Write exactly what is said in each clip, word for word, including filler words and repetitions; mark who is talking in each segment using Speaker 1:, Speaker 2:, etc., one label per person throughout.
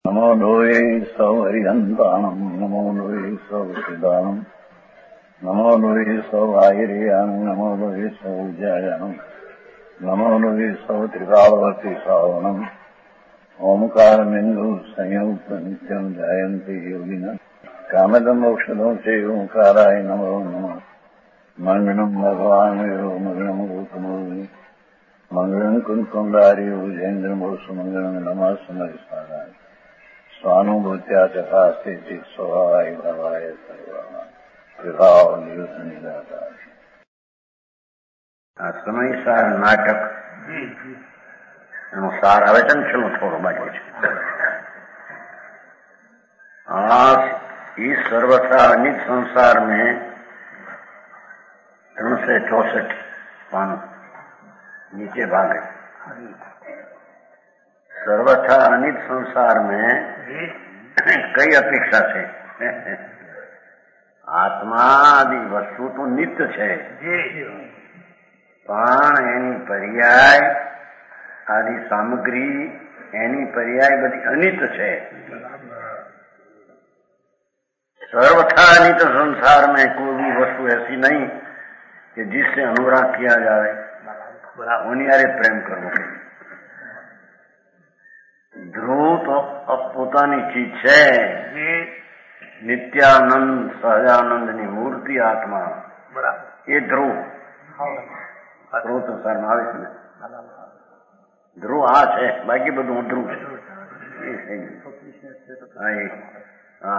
Speaker 1: नमो लोये सौहरिहन्ताणम् नमो लोये सौसिदानम् नमो लोये सौभागिर्यानम् नमो लोये सौविजयानम् नमो लोये सौत्रिकावती सावनम् ओंकारमिन्दु संयुक्त नित्यम् जयन्ति योगिनः कामदम् मोक्षदम् च ओंकाराय नमो नमः मङ्गलम् भगवान् वीरो मङ्गलम् रूपमोहि मङ्गलम् कुन्कुण्डारि भुजेन्द्रमोसु मङ्गलम् नमः समरिसाराय स्वानुभूत्या चकास्ते स्वभावाय भवाय सर्वभाव निदाता સમય સાર નાટક એનો સાર આવે છે ને છેલ્લો થોડો બાકી છે. આ इस सर्वथा अनित संसार में तीन सौ चौसठ पान नीचे भाग है. सर्वथा अनित संसार में कई अपेक्षा છે. આત્મા આદિ વસ્તુ તો નિત્ય છે પણ એની પર્યાય આદિ સામગ્રી એની પર્યાય બધી અનિત છે. सर्वथा अनित संसार में कोई भी वस्तु ऐसी नहीं कि जिससे अनुराग किया जाए, उन्हीं प्रेम करना. ध्रुव तो अब પોતાની ચીજ છે. નિત્યાનંદ સહજાનંદની મૂર્તિ આત્મા એ ધ્રુવ ધ્રુવ સંસારમાં આવે છે ને. ધ્રુવ આ છે, બાકી બધું ધ્રુવ છે. હા,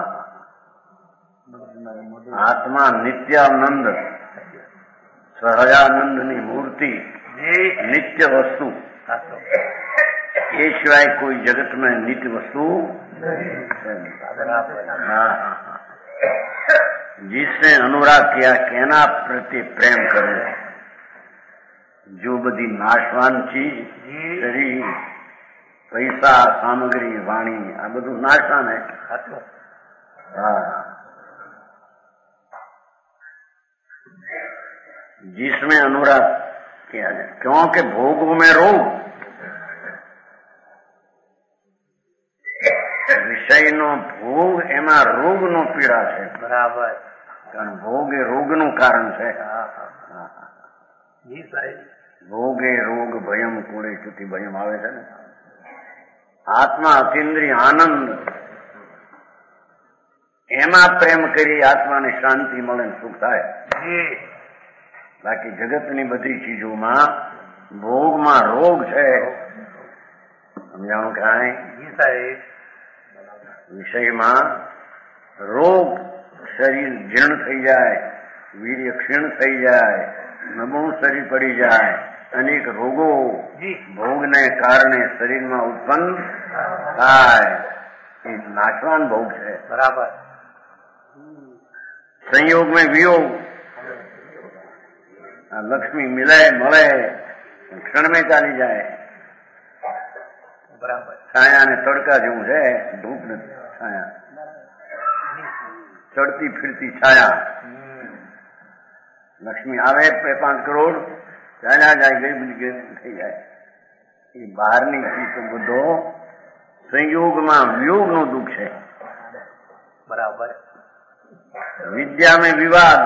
Speaker 1: આત્મા નિત્યાનંદ સહજાનંદની મૂર્તિ નિત્ય વસ્તુ એ સિવાય કોઈ જગત में नित्य वस्तु जिसने अनुराग किया कहना प्रति प्रेम करो. जो बधी नाशवान चीज शरीर पैसा सामग्री वाणी आ बधु नाशवान है. हाँ, जिसमें अनुराग किया जाए क्योंकि भोगों में रोग વિષયનો ભોગ એમાં રોગનો પીડા છે. બરાબર, કારણ ભોગ એ રોગનું કારણ છે. ભોગે રોગ ભયમ કુળે ચુતિ ભયમ આવે છે ને. આત્મા અતિન્દ્રિય આનંદ એમાં પ્રેમ કરી આત્માને શાંતિ મળે, સુખ થાય. બાકી જગતની બધી ચીજોમાં ભોગમાં રોગ છે. સમજાણું કાંઈ? વિષયમાં રોગ, શરીર જીર્ણ થઈ જાય, વીર્ય ક્ષીણ થઈ જાય, નબળું શરીર પડી જાય. અનેક રોગો ભોગને કારણે શરીરમાં ઉત્પન્ન થાય. એ નાશવાન ભોગ છે. બરાબર. સંયોગ में વિયોગ, લક્ષ્મી મિલે મળે ક્ષણ में ચાલી જાય. બરાબર. છાયા ને તડકા જેવું છે, ધૂપ નથી. છાયા ચડતી ફિરતી છાયા. લક્ષ્મી આવે બે પાંચ કરોડ ચાલ્યા જાય, ગઈ બધી ગઈ થઈ જાય. એ બહારની ચીજ તો બધો સંયોગમાં વિયોગનો દુઃખ છે. બરાબર. વિદ્યા में વિવાદ,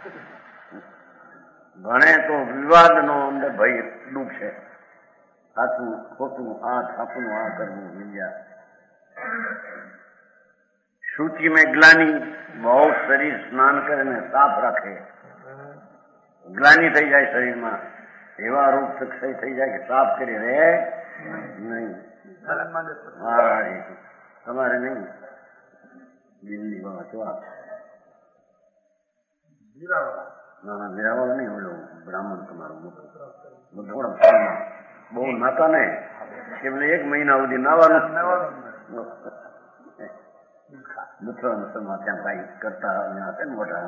Speaker 1: ભણે તો વિવાદનો અંદર ભય દુઃખ છે. સાચું ખોટું, આ છાપનું, આ કરવું. વિદ્યા શુચિ में ગ્લાની, બહુ શરીર સ્નાન કરે ને સાફ રાખે, ગ્લાની થઈ જાય શરીરમાં. એવા રોગ સક્ષય થઈ જાય કે સાફ કરી રહે નહીં. તમારે નહીં. દિલ્હી વાંચવા ના ના મીરાવાળો નહીં, ઓલો બ્રાહ્મણ તમારો થોડા બહુ નાતા ને એમને એક મહિના સુધી નાવાનું ત્યાં કઈ કરતા મોટા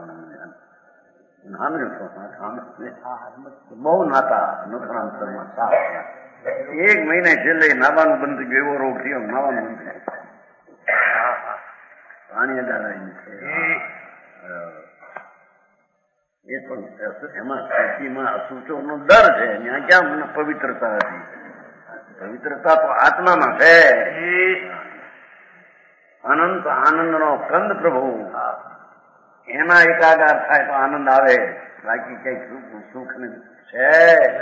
Speaker 1: બહુ નાતા નથરામાં સાફ. એક મહિને છેલ્લે નાવાનું બંધ થઈ ગયું. એવો રોગ થયો, નાવાનું બંધ થયું. પાણી અડાડાય છે. એ પણ એમાં સ્થિતિમાં અસુચોનો ડર છે. ત્યાં ક્યાં પવિત્રતા હતી? પવિત્રતા તો આત્મામાં છે. અનંત આનંદનો કંદ પ્રભુ એમાં એકાગાર થાય તો આનંદ આવે, બાકી કઈ સુખ સુખ છે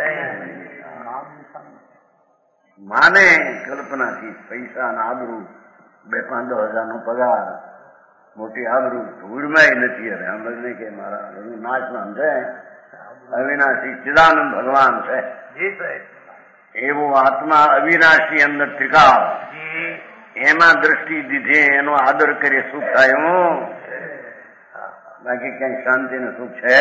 Speaker 1: માને કલ્પનાથી પૈસા ના આબરૂ, બે પાંચ દસ હજાર નો પગાર, મોટી આબરૂ ધૂળમાં નથી. હવે આમ બધું કે મારા નાચમાં છે અવિનાશી ચિદાનંદ ભગવાન છે એવો આત્મા અવિનાશી અંદર ત્રિકાળ, એમાં દ્રષ્ટિ દીધી એનો આદર કરીએ સુખ થાય. બાકી ક્યાંય શાંતિ ને સુખ છે?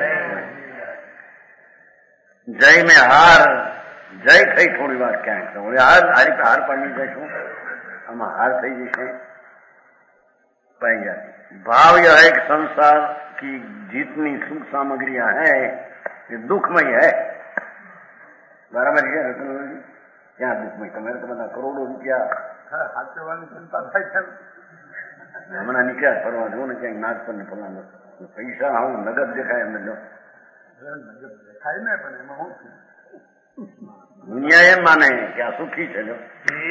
Speaker 1: જય મેં હાર જય થઈ થોડી વાર ક્યાંક હાર હારી હાર પાડી જઈશું, આમાં હાર થઈ જશે पाई जाती. भाव यह है कि संसार की जितनी सुख सामग्रियां हैं ये दुखमय है. बराबर है रतन जी? क्या दुखमय? તમારે તો બધા કરોડો રૂપિયા સાચવવાની ચિંતા થાય છે. હમણાં નીકળ્યા ફરવા જો ને ક્યાંક નાચ પર ને ફરવાનો પૈસા આવું નગદ દેખાય એમને જો દેખાય ને, પણ એમાં હું છું દુનિયા એમ માને કે આ સુખી છે. જો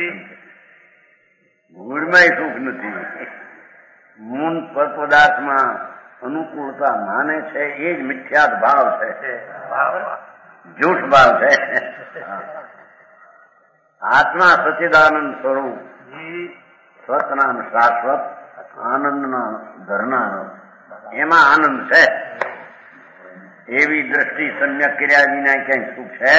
Speaker 1: મૂળમાં સુખ નથી. મૂળ પદાર્થમાં અનુકૂળતા માને છે એ જ મિથ્યાત ભાવ છે, જૂઠ ભાવ છે. આત્મા સચ્ચિદાનંદ સ્વરૂપ સ્વતનામ શાશ્વત આનંદના ધરનાર, એમાં આનંદ છે. એવી દ્રષ્ટિ સમ્યક કર્યા વિના ક્યાંય સુખ છે?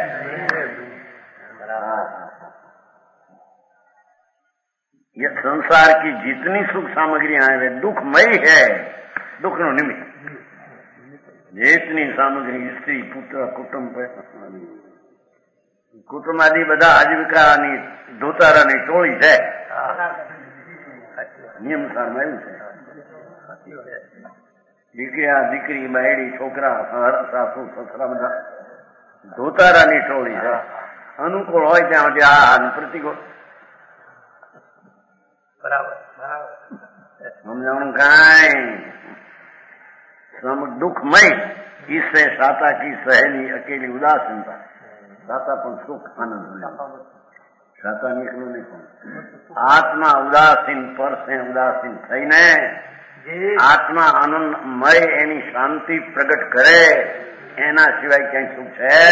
Speaker 1: ये संसार की जितनी सुख सामग्रियां हैं वे दुखमय है, दुख नो निमित्त. जितनी सामग्री स्त्री पुत्र कुटुंब कुटुंब आदि બધા આજીવિકાની ધોતારાની ટોળી છે. નિયમ સારમાં એવું છે. દીકરા દીકરી બાયડી છોકરા સાસુ સસરા બધા ધોતારાની ટોળી છે. અનુકૂળ હોય ત્યાં આ પ્રતિકૂળ बराबर बराबर समझाऊं काई सम दुखमय. इससे साता की सहेली अकेली उदासीनता. साता पर सुख आनंद साता निकलो नहीं. आत्मा उदासीन पर से उदासीन थई ने आत्मा आनंदमय एनी शांति प्रकट करे एना सिवाय क्या सुख है?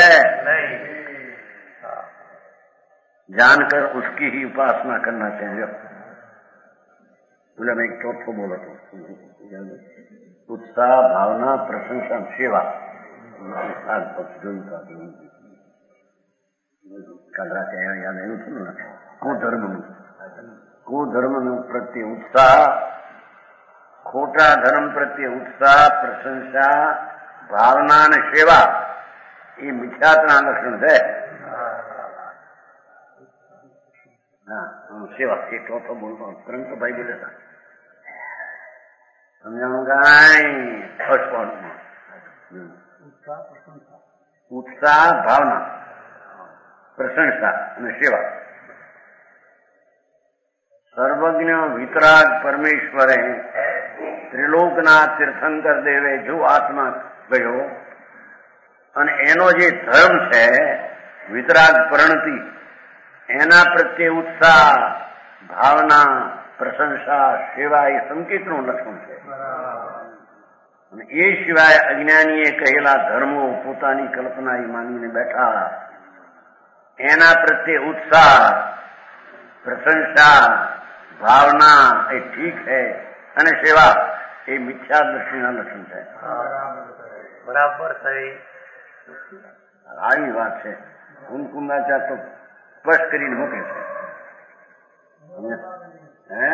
Speaker 1: जानकर उसकी ही उपासना करना चाहिए. बोला मैं एक चौथो बोला तो उत्साह भावना प्रशंसा सेवा કદરા કહેવા યાદ આવ્યું હતું ને કુધર્મનું કુધર્મનું પ્રત્યે ઉત્સાહ, ખોટા ધર્મ પ્રત્યે ઉત્સાહ, પ્રશંસા, ભાવના અને સેવા એ મિથ્યાત્વના લક્ષણ છે. હા સેવા એ ચોથો બોલતો પરંતુ ભાઈ બોલે હતા સમજાણું કાંઈ ફર્સ્ટ પોઈન્ટમાં ઉત્સાહ ભાવના પ્રશંસા અને સેવા. સર્વજ્ઞ વિતરાગ પરમેશ્વરે ત્રિલોકના તીર્થંકર દેવે જો આત્મા ગયો અને એનો જે ધર્મ છે વિતરાગ પ્રણતિ, એના પ્રત્યે ઉત્સાહ, ભાવના, પ્રશંસા, સેવા એ સંકેતનું લક્ષણ છે. અને એ સિવાય અજ્ઞાનીએ કહેલા ધર્મો પોતાની કલ્પના એ માનીને બેઠા, એના પ્રત્યે ઉત્સાહ, પ્રશંસા, ભાવના એ ઠીક છે અને સેવા એ મિથ્યા દ્રષ્ટિના લક્ષણ છે. બરાબર થઈ આવી વાત છે. કુમકુમાચાર્ય તો સ્પષ્ટ કરીને મૂકે છે. હે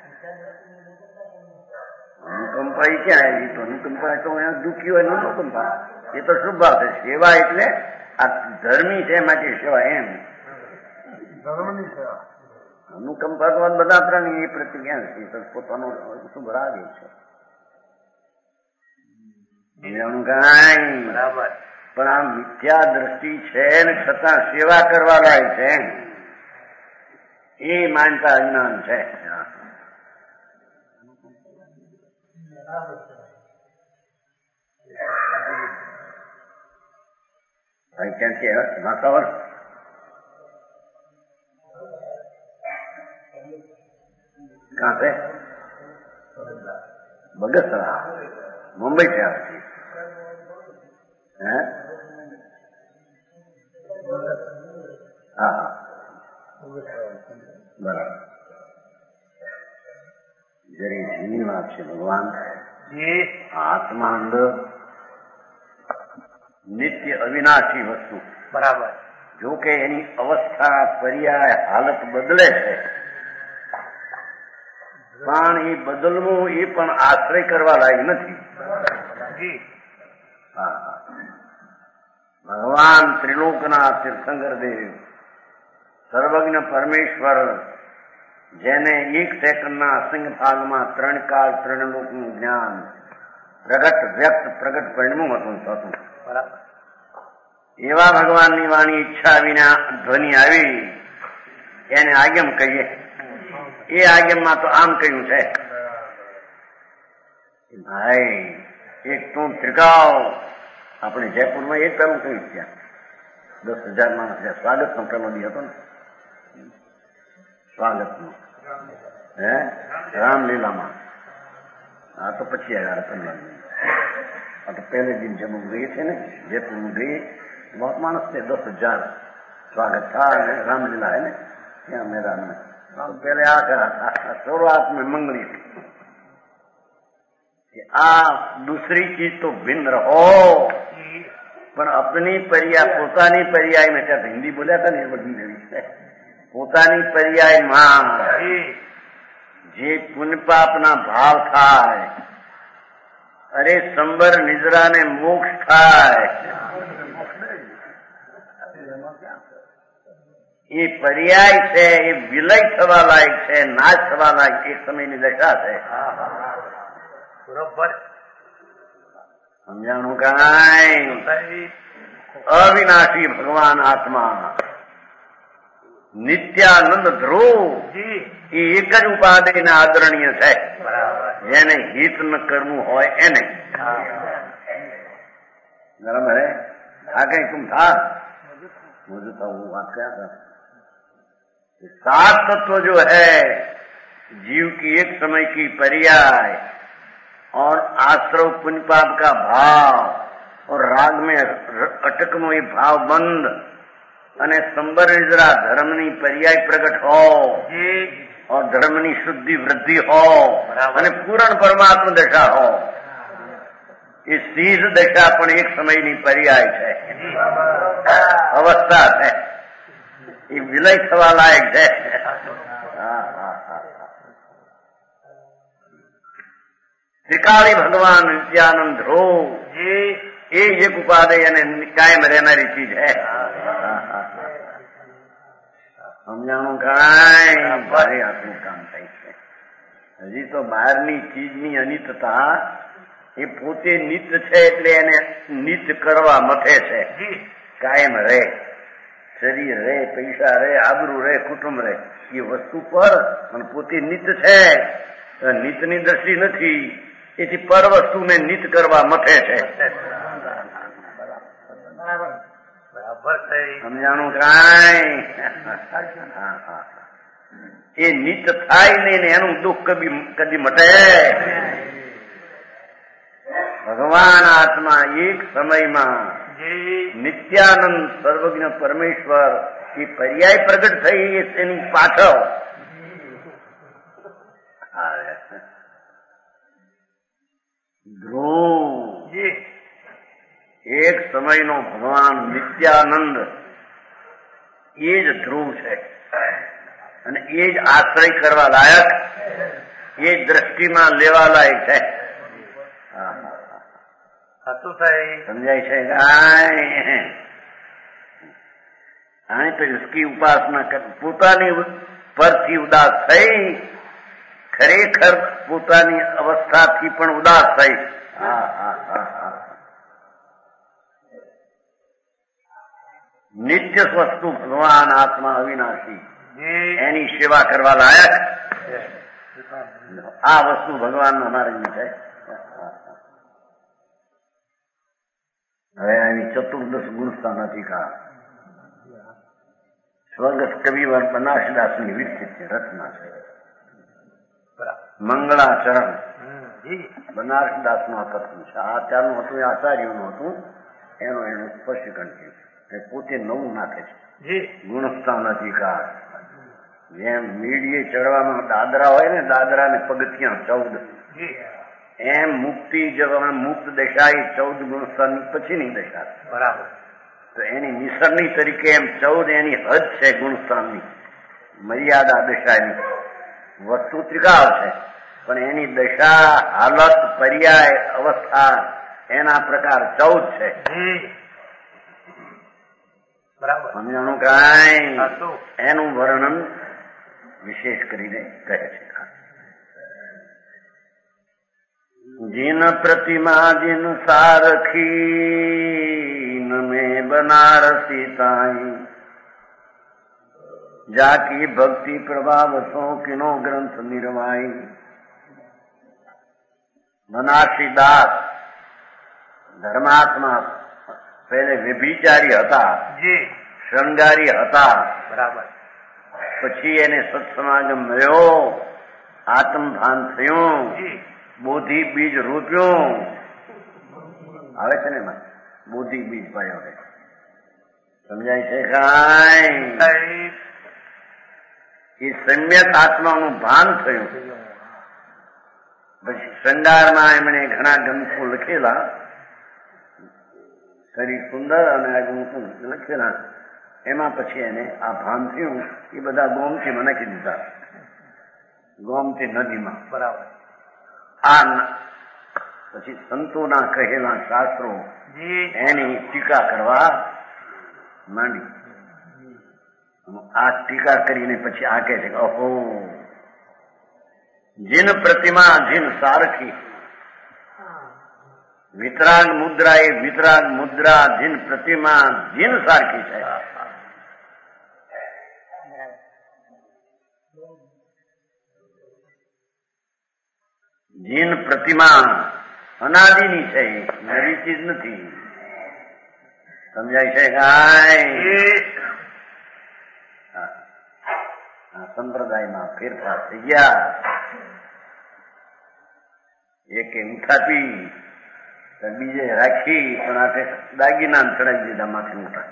Speaker 1: અનુકંપા એ ક્યાં આવી? તો અનુકંપા તો દુઃખી હોય અનુકંપા એ તો શુભ ભાવ છે. સેવા એટલે આ ધર્મી છે માટે સેવા એમ ધર્મની સેવા. અનુકંપા તો બધા પ્રાણી એ પ્રતિ ક્યાં છે પોતાનો શુભ રાગ છે. બરાબર. પણ આ મિથ્યા દ્રષ્ટિ છે ને છતાં સેવા કરવા લાયક છે એ માનતા અજ્ઞાન છે. ક્યાંથી વાતાવરણ कहाँ से? बगसरा, मुंबई से आती है। हाँ हाँ बराबर। जरी जीवन आपसे भगवान ये आत्मा अंदर नित्य अविनाशी वस्तु बराबर, जो કે એની અવસ્થા પર્યાય હાલત બદલે છે, પણ એ બદલવું એ પણ આશ્રય કરવા લાયક નથી. ભગવાન ત્રિલોકના તીર્થંકર દેવ સર્વજ્ઞ પરમેશ્વર, જેને એક સેકન્ડના અસંગ ભાગમાં ત્રણ કાળ ત્રણ લોકનું જ્ઞાન પ્રગટ વ્યક્ત પ્રગટ પરિણમું હતું થતું, બરાબર. એવા ભગવાનની વાણી ઈચ્છા વિના ધ્વનિ આવી એને આગમ કહીએ. એ આગમમાં તો આમ કહ્યું છે, ભાઈ એક તું ત્રિકાવ. આપણે જયપુરમાં એ પેલું કહ્યું ત્યાં દસ હજાર માણસ સ્વાગતનો પેલો દી હતો ને, સ્વાગતનો હે રામલીલામાં. આ તો પછી આવ્યા રતનલાલ. આ તો પહેલે દિન જब ગઈ છે ને जयपुर गई, बहुत मानस थे, दस हजार स्वागत था. रामलीला है ना ત્યાં मैदान में. पहले आ करा था शुरुआत में मंगली थी कि आ दूसरी चीज तो भिन्न रहो, પણ अपनी पर्याय પોતાની પર્યાયમાં, ત્યાં હિન્દી બોલ્યા હતા ને એ બધી એવી છે. પોતાની પર્યાયમાં જે પુણ્ય પાપના ભાવ થાય, અરે સંબર નિદ્રાને મોક્ષ થાય, એ પર્યાય છે, એ વિલય થવા લાયક છે, નાશ થવા લાયક એક સમયની દશા છે. બરોબર સમજાણું? કાંઈ અવિનાશી ભગવાન આત્મા નિત્યાનંદ ધ્રુવ એ એક જ ઉપાધિના આદરણીય છે, જેને હિત ન કરવું હોય એને. બરાબર है? आ कहीं तुम था मुझे तो वो बात क्या था, सात तत्व जो है जीव की एक समय की पर्याय और आश्रव पुण्य पाप का भाव और राग में अटकनो ये भाव बंद અને સંબર નિદ્રા ધર્મની પર્યાય પ્રગટ હો और ધર્મની શુદ્ધિ વૃદ્ધિ हो અને પૂર્ણ પરમાત્મ દશા हो. એ સીધ દશા પણ એક સમયની પર્યાય છે, અવસ્થા છે, એ વિલય થવા લાયક છે. ત્રિકાળી ભગવાન નિત્યાનંદ ધ્રુવ એ એક ઉપાધિ અને કાયમ રહેનારી ચીજ છે. સમજાણું? કાંઈ ભારે આટલું કામ થાય છે. હજી તો બહારની ચીજની અનિતતા એ પોતે નિત્ય છે એટલે એને નિત્ય કરવા મથે છે. કાયમ રહે, શરીર રહે, પૈસા રહે, આબરૂ રહે, કુટુંબ રહે, એ વસ્તુ પર અને પોતે નિત્ય છે. નિત્યની દ્રષ્ટિ નથી, એથી પર વસ્તુને નિત્ય કરવા મથે છે. સમજાણું? કાંઈ એ નિત્ય થાય નહીં ને એનું દુઃખ કદી કદી મટે. ભગવાન આત્મા એક સમયમાં નિત્યાનંદ સર્વજ્ઞ પરમેશ્વર એ પર્યાય પ્રગટ થઈ એની પાછળ ધ્રુવ એક સમયનો ભગવાન નિત્યાનંદ એ જ ધ્રુવ છે અને એ જ આશ્રય કરવા લાયક, એ જ દ્રષ્ટિમાં લેવા લાયક છે. समझाई है? हाँ तो इसकी उपासना कर पोतानी पर थी उदास थई, खरेखर पोतानी अवस्था थी पण उदास थई. हाँ हाँ हाँ हाँ नित्य वस्तु भगवान आत्मा अविनाशी एनी सेवा करवा लायक आ वस्तु भगवान नो हमारे में है. હવે એની ચતુર્દશ ગુણસ્થા નથી કા સ્વર્ગ કવિ બનાસદાસની વિકસિત છે, રચના છે. મંગળાચરણ બનારસદાસ નું કથન છે. આચાર્યનું હતું એ આચાર્યનું હતું, એનું એનું સ્પષ્ટીકરણ છે. પોતે નવું નાખે છે ગુણસ્થાન અધિકાર. જેમ મીડીએ ચડવામાં દાદરા હોય ને, દાદરા ને પગથિયા ચૌદ, એમ મુક્તિ જવામાં મુક્ત દશા એ ચૌદ ગુણસ્થાન પછીની દશા. બરાબર. તો એની નિસરણી તરીકે એમ ચૌદ એની હદ છે ગુણસ્થાનની, મર્યાદા દશાની. વસ્તુ ત્રિકાળ છે, પણ એની દશા, હાલત, પર્યાય, અવસ્થા એના પ્રકાર ચૌદ છે. બરાબર. સમજાણું કાંઈ? એનું વર્ણન વિશેષ કરીને કહે છે. जिन प्रतिमा जिन सारखी न में बनारसी ताई, जाकी भक्ति प्रभाव सो किनो ग्रंथ निर्वाई. બનારસી દાસ ધર્માત્મા પહેલે વ્યભિચારી હતા, શૃંગારી હતા. બરાબર. પછી એને સત્સમાગમ મળ્યો, આત્મભાન થયું, બોધિ બીજ રોપ્યું. આવે છે ને એમાં બોધિ બીજ પાયો. સમજાય છે કાંઈ? એ સમ્યક આત્માનું ભાન થયું. પછી શૃંગારમાં એમણે ઘણા ગ્રંથો લખેલા, શરીર સુંદર અને આ ગ્રંથો લખેલા. એમાં પછી એને આ ભાન થયું. એ બધા ગોમતીમાં નાખી દીધા, ગોમતી નદીમાં. બરાબર. આ પછી સંતોના કહેલા શાસ્ત્રો એની ટીકા કરવા માંડી. આ ટીકા કરીને પછી આ કહે છે કે અહો, જીન પ્રતિમા જીન સારખી. વિતરાગ મુદ્રા એ વિતરાગ મુદ્રા, જીન પ્રતિમા જીન સારખી છે. જીન પ્રતિમા અનાદિની છે, નવી ચીજ નથી. સમજાય છે કાંઈ? આ સંપ્રદાયમાં ફેરફાર થઈ ગયા. એકે ઉઠાપી બીજે રાખી, પણ આ દાગીના ચડાવી દીધા માથે મોટા.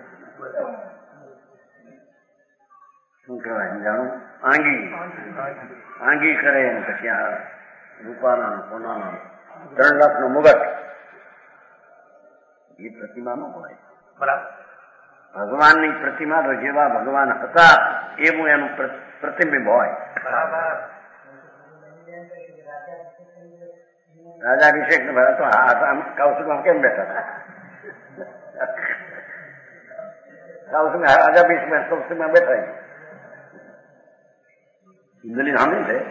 Speaker 1: શું કહેવાય જાણું? આંગી આંગી કરે ને પછી આ રૂપાના સોનાના ત્રણ લાખ નો મુગટ. એ પ્રતિમા ન હોય. બરાબર. ભગવાનની પ્રતિમા તો જેવા ભગવાન હતા એવું એનું પ્રતિબિંબ હોય. રાજાભિષેક તો કૌશિકમાં કેમ બેઠા હતા? કૌશિક રાજાભિષેક કૌશિકમાં બેઠા. દલિત સાંભળી છે,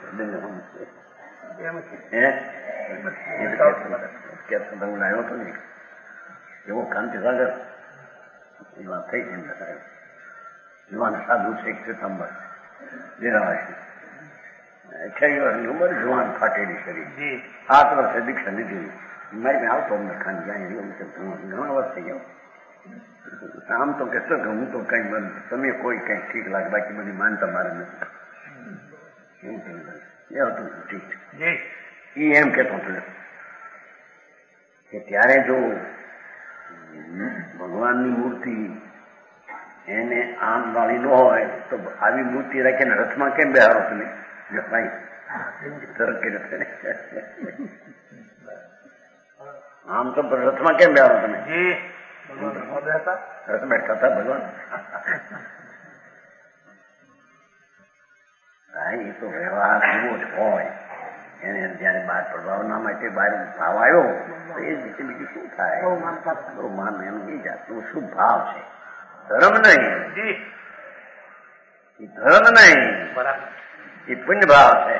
Speaker 1: લાવ્યો હતો ને એવો ક્રાંતિસાગર એવા થઈ એમ યુવાન સાધુ છે સિતંબર જેરાવાસી, અઠ્યાવીસ વર્ષની ઉંમર, જુવાન ફાટેલી શરીર, સાત વર્ષે દીક્ષા લીધી. મારી પાસે આવતો અમને ખાન જાય ઘણા વર્ષ થઈ ગયો. આમ તો કહેશો કે હું તો કઈ તમે કોઈ કઈ ઠીક લાગે, બાકી બધી માનતા મારે નથી. એ હતું ઠીક. એ એમ કેતો હતો કે ત્યારે જો ભગવાનની મૂર્તિ એને આમ વાળી ન હોય તો આવી મૂર્તિ રાખીને રથમાં કેમ બેહારો તમે? ભાઈ તરક્કી નથી. આમ તો રથમાં કેમ બેહારો તમે? રથ બેઠા હતા ભગવાન. એ તો વ્યવહાર એવો જ હોય. એને જયારે બહાર પ્રભાવના માટે બહાર ભાવ આવ્યો તો એ જ રીતે બીજું શું થાય? બહુ માન એનું એ જાતનું શું ભાવ છે? ધર્મ નહીં, એ ધર્મ નહીં, એ પુણ્ય ભાવ છે.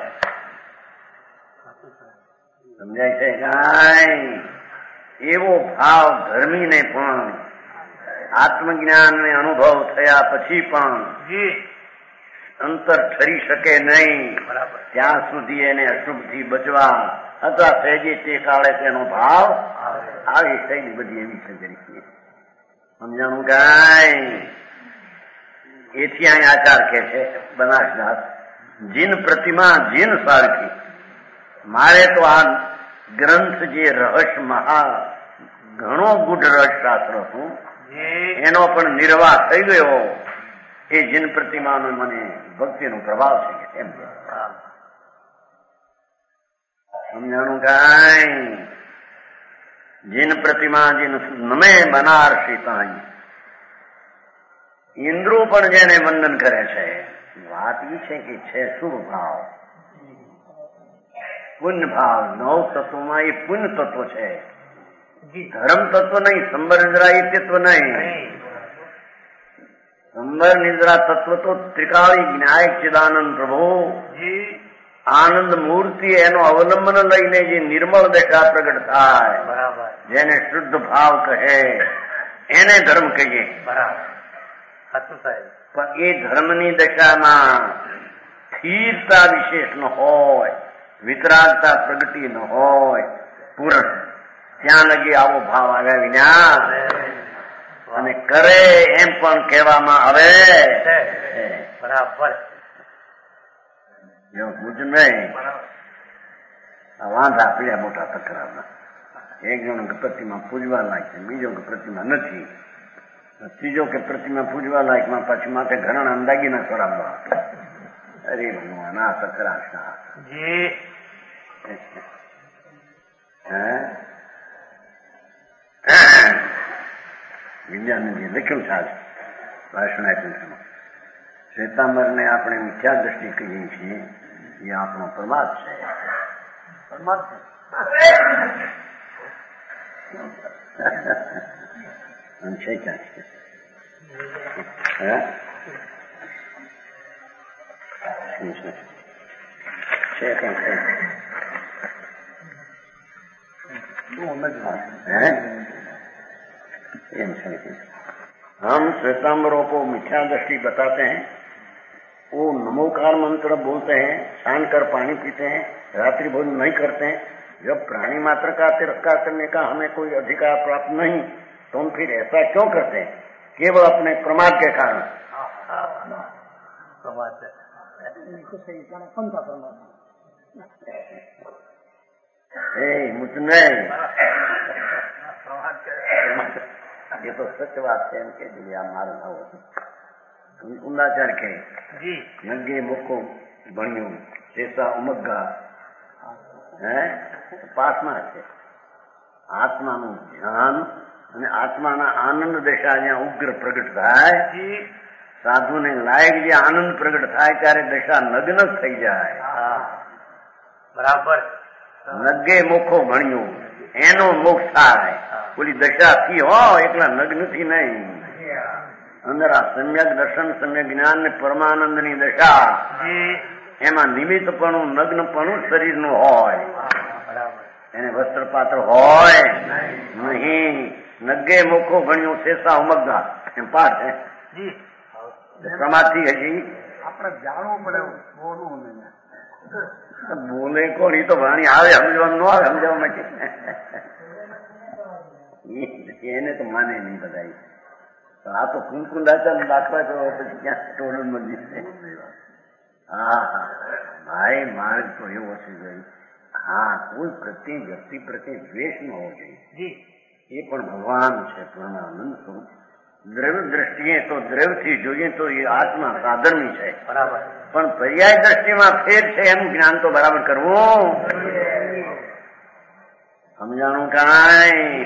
Speaker 1: સમજાય છે કાંઈ? એવો ભાવ ધર્મીને પણ આત્મજ્ઞાન ને અનુભવ થયા પછી પણ અંતર ઠરી શકે નહીં. ત્યાં સુધી એને અશુભથી બચવા અથવા સહેજે તે કાળે તેનો ભાવ આવી શૈલી બધી એવી છે. સમજાણું કાંઈ? એથી અહીં આચાર કે છે બનાસદાસ જીન પ્રતિમા જીન સારખી. મારે તો આ ગ્રંથ જે રહસ્ય મહા ઘણો ગુઢ રહસ્ય શાસ્ત્ર હતું એનો પણ નિર્વાહ થઈ ગયો. એ જીન પ્રતિમાનો મને ભક્તિનો પ્રભાવ છે એમ સમજાણું. કાંઈ જીન પ્રતિમા જીન નમે બનારસી તાઈ. ઇન્દ્રો પણ જેને વંદન કરે છે. વાત એ છે કે છે શુભ ભાવ, પુણ્ય ભાવ. નવ તત્વમાં એ પુણ્ય તત્વ છે, ધર્મ તત્વ નહીં. સંબર નિદ્રા એ તત્વ નહીં. સંબર નિદ્રા તત્વ તો ત્રિકાળી જ્ઞાયક ચિદાનંદ પ્રભુ આનંદ મૂર્તિ એનો અવલંબન લઈને જે નિર્મળ દશા પ્રગટ થાય, જેને શુદ્ધ ભાવ કહે એને ધર્મ કહીએ. પણ એ ધર્મની દશામાં સ્થિરતા વિશેષ ન હોય, વિતરાગતા પ્રગતિ ન હોય પૂર્ણ, ત્યાં લગી આવો ભાવ આવ્યા વિના અને કરે એમ પણ કહેવામાં આવે. બરાબર પૂછ નહીં. વાંધા પીડ્યા મોટા તકરારના. એક જણ કે પ્રતિમા પૂજવા લાયક છે, બીજો કે પ્રતિમા નથી, ત્રીજો કે પ્રતિમા પૂજવા લાયકમાં પછી માથે ઘણા અંદાગીના કરાવવા. અરે ભગવાન આ તકરાર શા વિજ્ઞાનજી લખ્યું છે ભાષણ. શ્વેતાંબર ને આપણે મિથ્યા દ્રષ્ટિ કહીએ છીએ એ આપણો પ્રમાદ છે. પ્રમાદ છે ક્યાં છે છે हम श्वेतांबरों को मिथ्या दृष्टि बताते हैं. वो नमोकार मंत्र बोलते हैं, छान कर पानी पीते हैं, रात्रि भोजन नहीं करते हैं. जब प्राणी मात्र का तिरस्कार करने का हमें कोई अधिकार प्राप्त नहीं तो हम फिर ऐसा क्यों करते हैं? केवल अपने प्रमाद के कारण. मुझ नहीं ये तो सच बात है. इनके लिए मारो ना हो ઊંડા ચરખે નંગે મુકો ભણ્યું ચેતા ઉમગ્ગા. હે પાસમાં છે આત્માનું ધ્યાન અને આત્માના આનંદ દશા જ્યાં ઉગ્ર પ્રગટ થાય, સાધુને લાયક જે આનંદ પ્રગટ થાય ત્યારે દશા નગ્ન થઈ જાય. બરાબર. નગે મુખો ભણ્યું એનો મોક્ષ થાય. ઓલી દશા થી હો એકલા નગ્ન થી નહીં. અંદર આ સમ્યક દર્શન, સમ્યક જ્ઞાન ને પરમાનંદ ની દશા, એમાં નિમિત્તપણું નગ્નપણું શરીર નું હોય, એને વસ્ત્ર પાત્ર હોય નહીં. નગે મુખો ભણ્યું શેષા ઉમગ્ગા એમ પાઠ છે. સમાધિ હજી આપણે જાણવું પડે. બોલવું નહીં. બોલે કોણ? એ તો વાણી આવે સમજવાનું ન આવે સમજાવવા માટે. એને તો માને નહીં બધા. આ તો કુંકુંદાચાર દાખલા કરો પછી ક્યાં ટોળન મંદિર. હા હા ભાઈ માર્ગ તો એવો છે ભાઈ. હા કોઈ પ્રત્યે વ્યક્તિ પ્રત્યે દ્વેષ ન હોવો જોઈએ. એ પણ ભગવાન છે પૂર્ણાનંદ સ્વરૂપ. દ્રવ્ય દ્રષ્ટિએ તો દ્રવ્યથી જોઈએ તો એ આત્મા સાધનની છે. બરાબર. પણ પર્યાય દ્રષ્ટિમાં ફેર છે એનું જ્ઞાન તો બરાબર કરવું. સમજાણું કાંઈ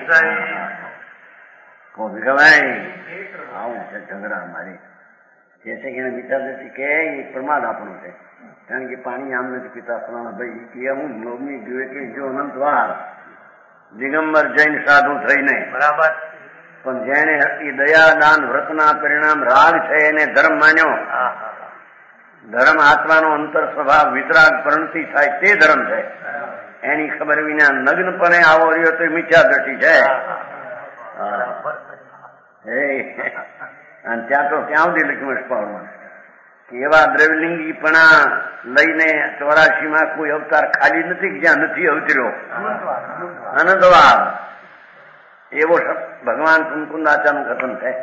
Speaker 1: ભગવાન આવું છે ઝઘડા મારી જે છે કે એને વિચારથી કે એ પ્રમાદ આપણું છે. કારણ કે પાણી આમ નથી પીતા ફલાણા ભાઈ કે હું લોભની જોઈએ કે જો અનંતવાર દિગંબર જૈન સાધુ થઈને. બરાબર. પણ જેને એ દયા દાન વ્રતના પરિણામ રાગ છે એને ધર્મ માન્યો. ધર્મ આત્માનો અંતર સ્વભાવ વિતરાગ પ્રણતિ થાય તે ધર્મ છે. એની ખબર વિના નગ્નપણે આવો રહ્યો તો મિથ્યા દ્રષ્ટિ છે. અને ત્યાં તો ત્યાં સુધી લખ્યું પાડવાનું કે એવા દ્રવ્યલિંગીપણા લઈને ચોરાશી માં કોઈ અવતાર ખાલી નથી જ્યાં નથી અવતર્યો. આનંદવાદ એવો ભગવાન કુંકુંદાચાર નું કથન છે.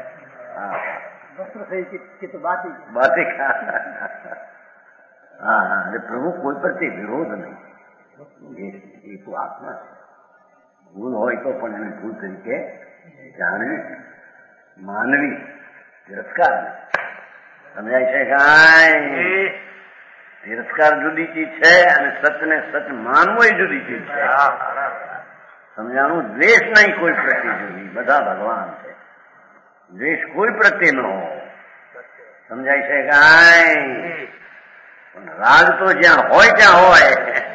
Speaker 1: હા હા એટલે પ્રભુ કોઈ પ્રત્યે વિરોધ નહીં, એ તો આત્મા છે. ભૂલ હોય તો પણ એને ભૂલ તરીકે જાણે, માનવી તિરસ્કાર સમજાય છે. કાંઈ તિરસ્કાર જુદી ચીજ છે અને સચને સચ માનવો એ જુદી ચીજ છે. સમજાણું? દ્વેષ નહીં કોઈ પ્રત્યે જુદી, બધા ભગવાન છે. દ્વેષ કોઈ પ્રત્યે ન હોય. સમજાય છે? કાંઈ પણ રાગ તો જ્યાં હોય ત્યાં હોય.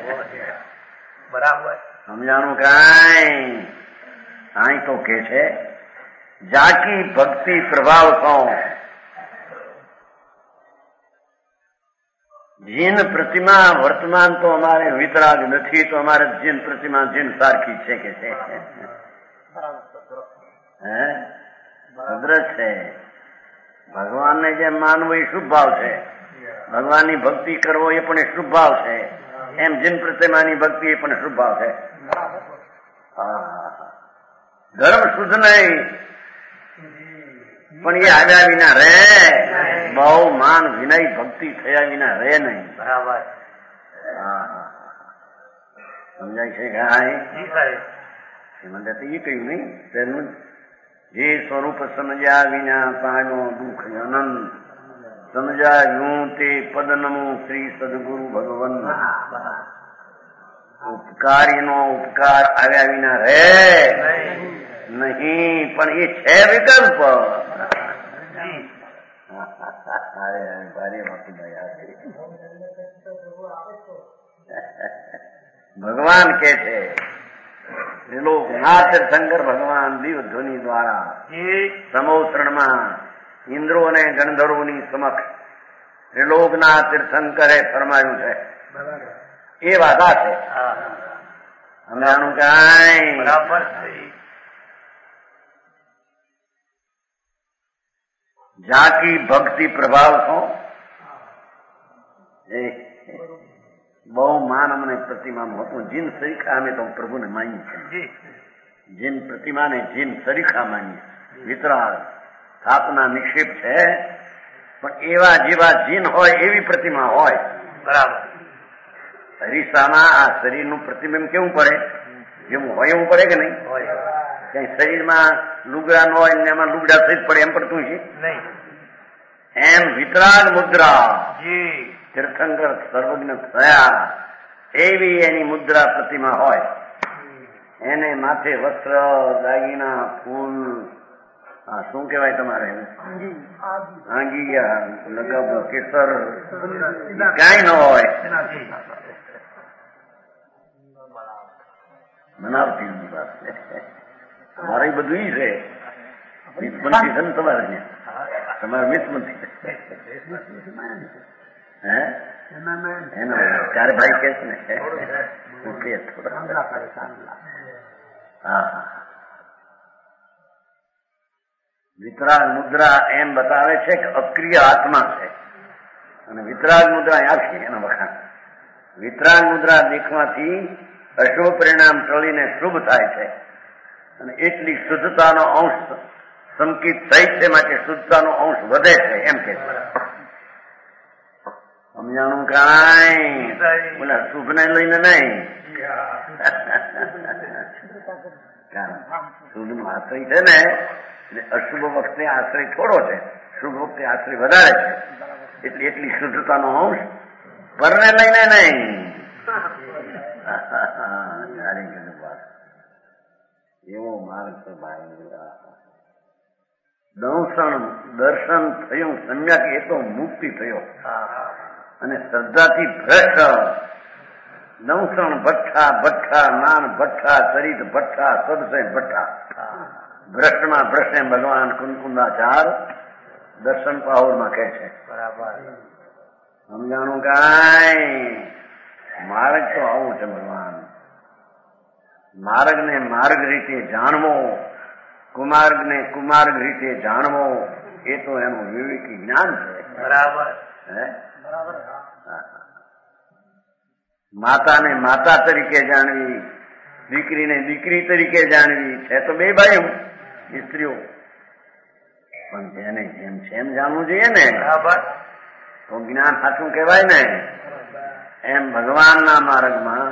Speaker 2: બરાબર
Speaker 1: સમજાણું? કાંઈ અહીં તો કે છે જાકી ભક્તિ પ્રભાવ થો જીન પ્રતિમા વર્તમાન તો અમારે વિતરાગ નથી, તો અમારે જીન પ્રતિમા જીન સારખી છે કે છે. હે અદ્રશ છે. ભગવાનને જેમ માનવું એ શુભ ભાવ છે, ભગવાનની ભક્તિ કરવો એ પણ શુભ ભાવ છે, એમ જીન પ્રતિમાની ભક્તિ એ પણ શુભ ભાવ છે. ધર્મ શુદ્ધ નહીં પણ એ આવ્યા વિના રે, બહુ માન વિનય ભક્તિ થયા વિના રે નહીં.
Speaker 2: બરાબર
Speaker 1: સમજાય છે કે હા મને તો એ કહ્યું નહીં તેનું જે સ્વરૂપ સમજ્યા વિના પાનો દુઃખ અનંત સમજાયું તે પદ નમું શ્રી સદગુરુ ભગવન. ઉપકારીનો ઉપકાર આવ્યા વિના રે નહીં, પણ એ છે વિકલ્પ. ભગવાન કે છે ત્રિલોકનાથ શંકર ભગવાન દિવ ધ્વનિ દ્વારા સમોત્રણમાં ઇન્દ્રો અને ગણધરોની સમક્ષ ત્રિલોકના તીર્થંકરે ફરમાયું છે. એ વાદા છે. સમજાણું? કાંઈ
Speaker 2: બરાબર
Speaker 1: જાકી ભક્તિ પ્રભાવ છો એ બહુ માન અમને પ્રતિમાનું હતું. જીન સરીખા અમે તો પ્રભુને માની છે. જીન પ્રતિમાને જીન સરીખા માની. વિતરાગ સ્થાપના નિક્ષેપ છે, પણ એવા જેવા જીન હોય એવી પ્રતિમા હોય.
Speaker 2: બરાબર
Speaker 1: હરીસામાં આ શરીરનું પ્રતિબિંબ કેવું પડે? જેવું હોય એવું પડે કે નહીં? ક્યાંય શરીરમાં લુગડા ન હોય ને એમાં લુગડા સહિત પડે એમ પડતું છે
Speaker 2: નહીં.
Speaker 1: એમ વિતરાગ મુદ્રા તીર્થંકર સર્વજ્ઞ થયા એવી એની મુદ્રા પ્રતિમા હોય. એને માથે વસ્ત્ર, દાગીના, ફૂલ, હા શું કહેવાય તમારે? આંગીયા, લગાવું, કેસર કાંઈ ન હોય. બનાવતી વાત છે. તમારે બધું ઈ છે. મિતમંતી છે ને તમારે અહીંયા? તમારે મિતમંતી હે એના ચારે ભાઈ કે છે ને હા વિતરાગ મુદ્રા એમ બતાવે છે કે અક્રિય આત્મા છે, અને વિતરાગ મુદ્રા આખી એના વખાણ. વિતરાગ મુદ્રા દેખવાથી અશુભ પરિણામ ટળીને શુભ થાય છે, અને એટલી શુદ્ધતાનો અંશ સંકિત થઈ છે, માટે શુદ્ધતાનો અંશ વધે છે એમ કે છે. સમજાણું? કાંઈ બોલા શુભ ને લઈને નહીં. શુભ નો આશ્રય છે ને, એટલે અશુભ વખતે આશ્રય થોડો છે, શુભ વખતે આશ્રય વધારે છે. એટલે એટલી શુદ્ધતાનો અંશ પરને લઈને નહીં. એવો માર્ગ છે ભાઈ. દર્શન દર્શન થયું સમ્યક એ તો મુક્તિ થયો, અને શ્રદ્ધાથી ભ્રષ્ટ નવસણ ભઠ્ઠા ભઠ્ઠા નાન ભઠ્ઠા ચરિત ભઠ્ઠા સદસે ભઠ્ઠા. ભ્રષ્ટમાં ભ્રષ્ટ એમ ભગવાન કુંકુંદાચાર દર્શન પાહોરમાં કહે છે. સમજાણું? કાંઈ માર્ગ તો આવું છે ભગવાન. માર્ગ ને માર્ગ રીતે જાણવો, કુમાર્ગ ને કુમાર્ગ રીતે જાણવો, એ તો એનું વિવેકી જ્ઞાન છે.
Speaker 2: બરાબર
Speaker 1: હે માતાને માતા તરીકે જાણવી, દીકરીને દીકરી તરીકે જાણવી છે તો બે ભાઈઓ સ્ત્રીઓ, પણ જેને જેમ છે એમ જાણવું જોઈએ ને.
Speaker 2: બરાબર
Speaker 1: તો જ્ઞાન સાચું કહેવાય ને. એમ ભગવાનના માર્ગમાં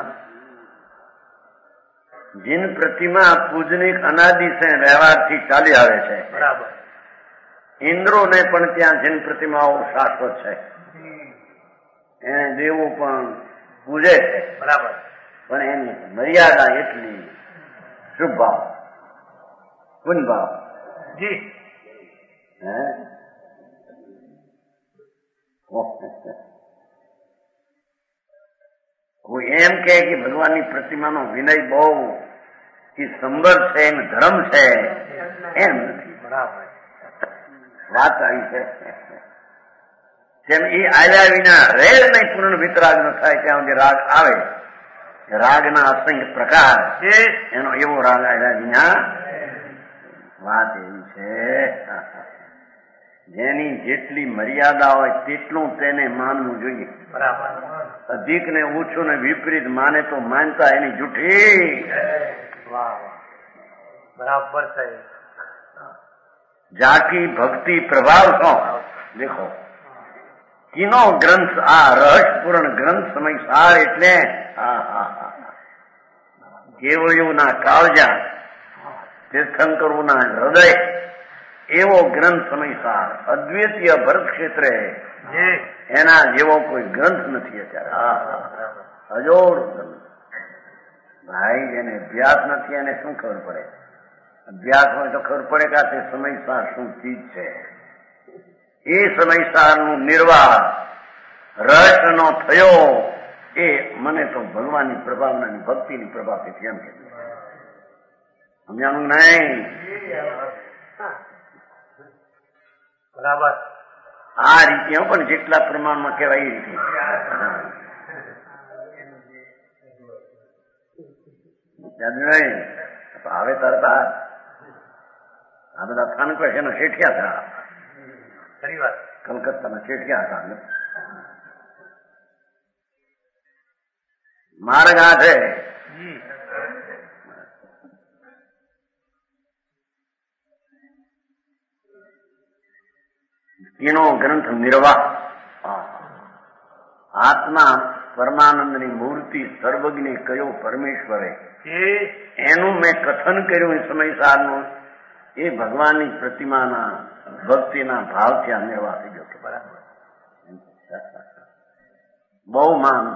Speaker 1: જીન પ્રતિમા પૂજનિક અનાદિ સે વ્યવહારથી ચાલી આવે છે.
Speaker 2: બરાબર.
Speaker 1: ઇન્દ્રોને પણ ત્યાં જીન પ્રતિમાઓ શાશ્વત છે, એને દેવો પણ પૂજે છે.
Speaker 2: બરાબર.
Speaker 1: પણ એની મર્યાદા એટલી શુભ ભાવ, પુન ભાવ.
Speaker 2: જી.
Speaker 1: હે કોઈ એમ કે ભગવાનની પ્રતિમાનો વિનય બહુ એ સંબર છે, એમ ધર્મ છે, એમ નથી.
Speaker 2: બરાબર.
Speaker 1: વાત આવી છે. જેમ એ આવ્યા વિના રેલ નહીં પૂર્ણ વિતરાગ ન થાય ત્યાં સુધી રાગ આવે. રાગના અસંખ્ય પ્રકાર છે, એનો એવો રાગ આવ્યા વિના. વાત એવી છે, જેની જેટલી મર્યાદા હોય તેટલું તેને માનવું જોઈએ.
Speaker 2: બરાબર.
Speaker 1: અધિક ને ઓછું ને વિપરીત માને તો માનતા એની જૂઠી.
Speaker 2: વાહ વાહ, બરાબર છે.
Speaker 1: જાકી ભક્તિ પ્રભાવ છો. દેખો કિનો ગ્રંથ આ રહસ્યપૂર્ણ ગ્રંથ સમય સાર એટલે કેવળીઓના કાળજા, તીર્થંકરોના હૃદય એવો ગ્રંથ સમય સાર અદ્વિતીય ભરત ક્ષેત્રે એના જેવો કોઈ ગ્રંથ નથી અત્યારે. અજોડ ગ્રંથ. ભાઈ જેને અભ્યાસ નથી એને શું ખબર પડે? અભ્યાસ હોય તો ખબર પડે કે તે સમયસાર શું ચીજ છે. એ સમયસારનું નિર્વાહ રહસ્યનો થયો એ મને તો ભગવાનની પ્રભાવનાની ભક્તિની પ્રભાવથી એમ કીધું. સમજાણું નહીં?
Speaker 2: બરાબર.
Speaker 1: આ રીતે પણ જેટલા પ્રમાણમાં કહેવાય એ રીતે. હવે તરત આ બધા સ્થાનક એના શેઠિયા હતા.
Speaker 2: ખરી વાત.
Speaker 1: કલકત્તાના શેઠિયા હતા. માર્ગ આ છે. એનો ગ્રંથ નિર્વાહ. આત્મા પરમાનંદની મૂર્તિ સર્વજ્ઞ કયો પરમેશ્વરે એનું મેં કથન કર્યું સમયસારનું. એ ભગવાનની પ્રતિમાના ભક્તિના ભાવથી આ નિર્વાહ થઈ ગયો. બરાબર. બહુ માન.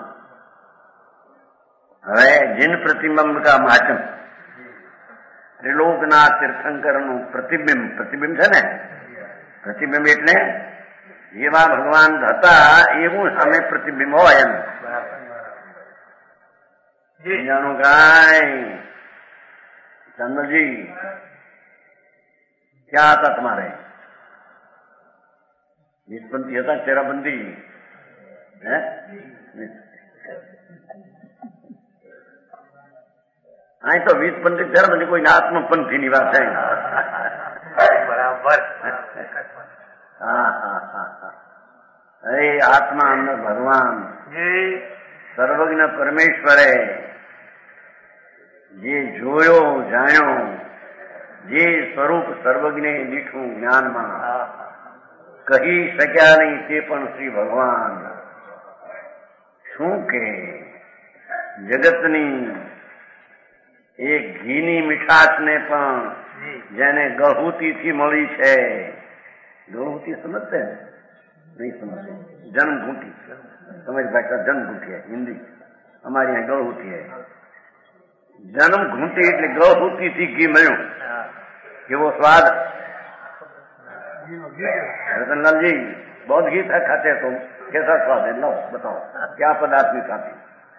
Speaker 1: હવે જીન પ્રતિબંબ કા માચમ ત્રિલોકના તીર્થંકરનું પ્રતિબિંબ. પ્રતિબિંબ છે ને, પ્રતિબિંબ એટલે જેવા ભગવાન હતા એવું સામે પ્રતિબિંબ હોય એમ. જાણું કાંઈ ચંદ્રજી ક્યાં હતા તમારે? વીસપંથી હતા, તેરાબંધી. હે અહીં તો વીસપંથી તેરાબંધી કોઈ આત્મપંથી ની વાત છે.
Speaker 2: બરાબર.
Speaker 1: હા હા હા હા. અરે આત્મા અંદર ભગવાન સર્વજ્ઞ પરમેશ્વરે જે જોયો જાણ્યો, જે સ્વરૂપ સર્વજ્ઞ દીઠું જ્ઞાનમાં કહી શક્યા નહીં તે પણ શ્રી ભગવાન શું કે જગતની એ ઘીની મીઠાશને પણ જેને ગળહૂતીથી મળી છે. ગળહૂતી સમજશે ને? નહીં સમજશે. જન્મઘૂંટી તમારી ભાષા જન્મઘૂંટી હિન્દી, અમારી यहाँ ગળહૂતી હે. जन्म घूंटी એટલે ગળહૂતી થી ઘી મળ્યું. કેવો સ્વાદ! रतनलाल जी बहुत घी था खाते तुम, कैसा स्वाद है? लो बताओ क्या पदार्थ में खाते?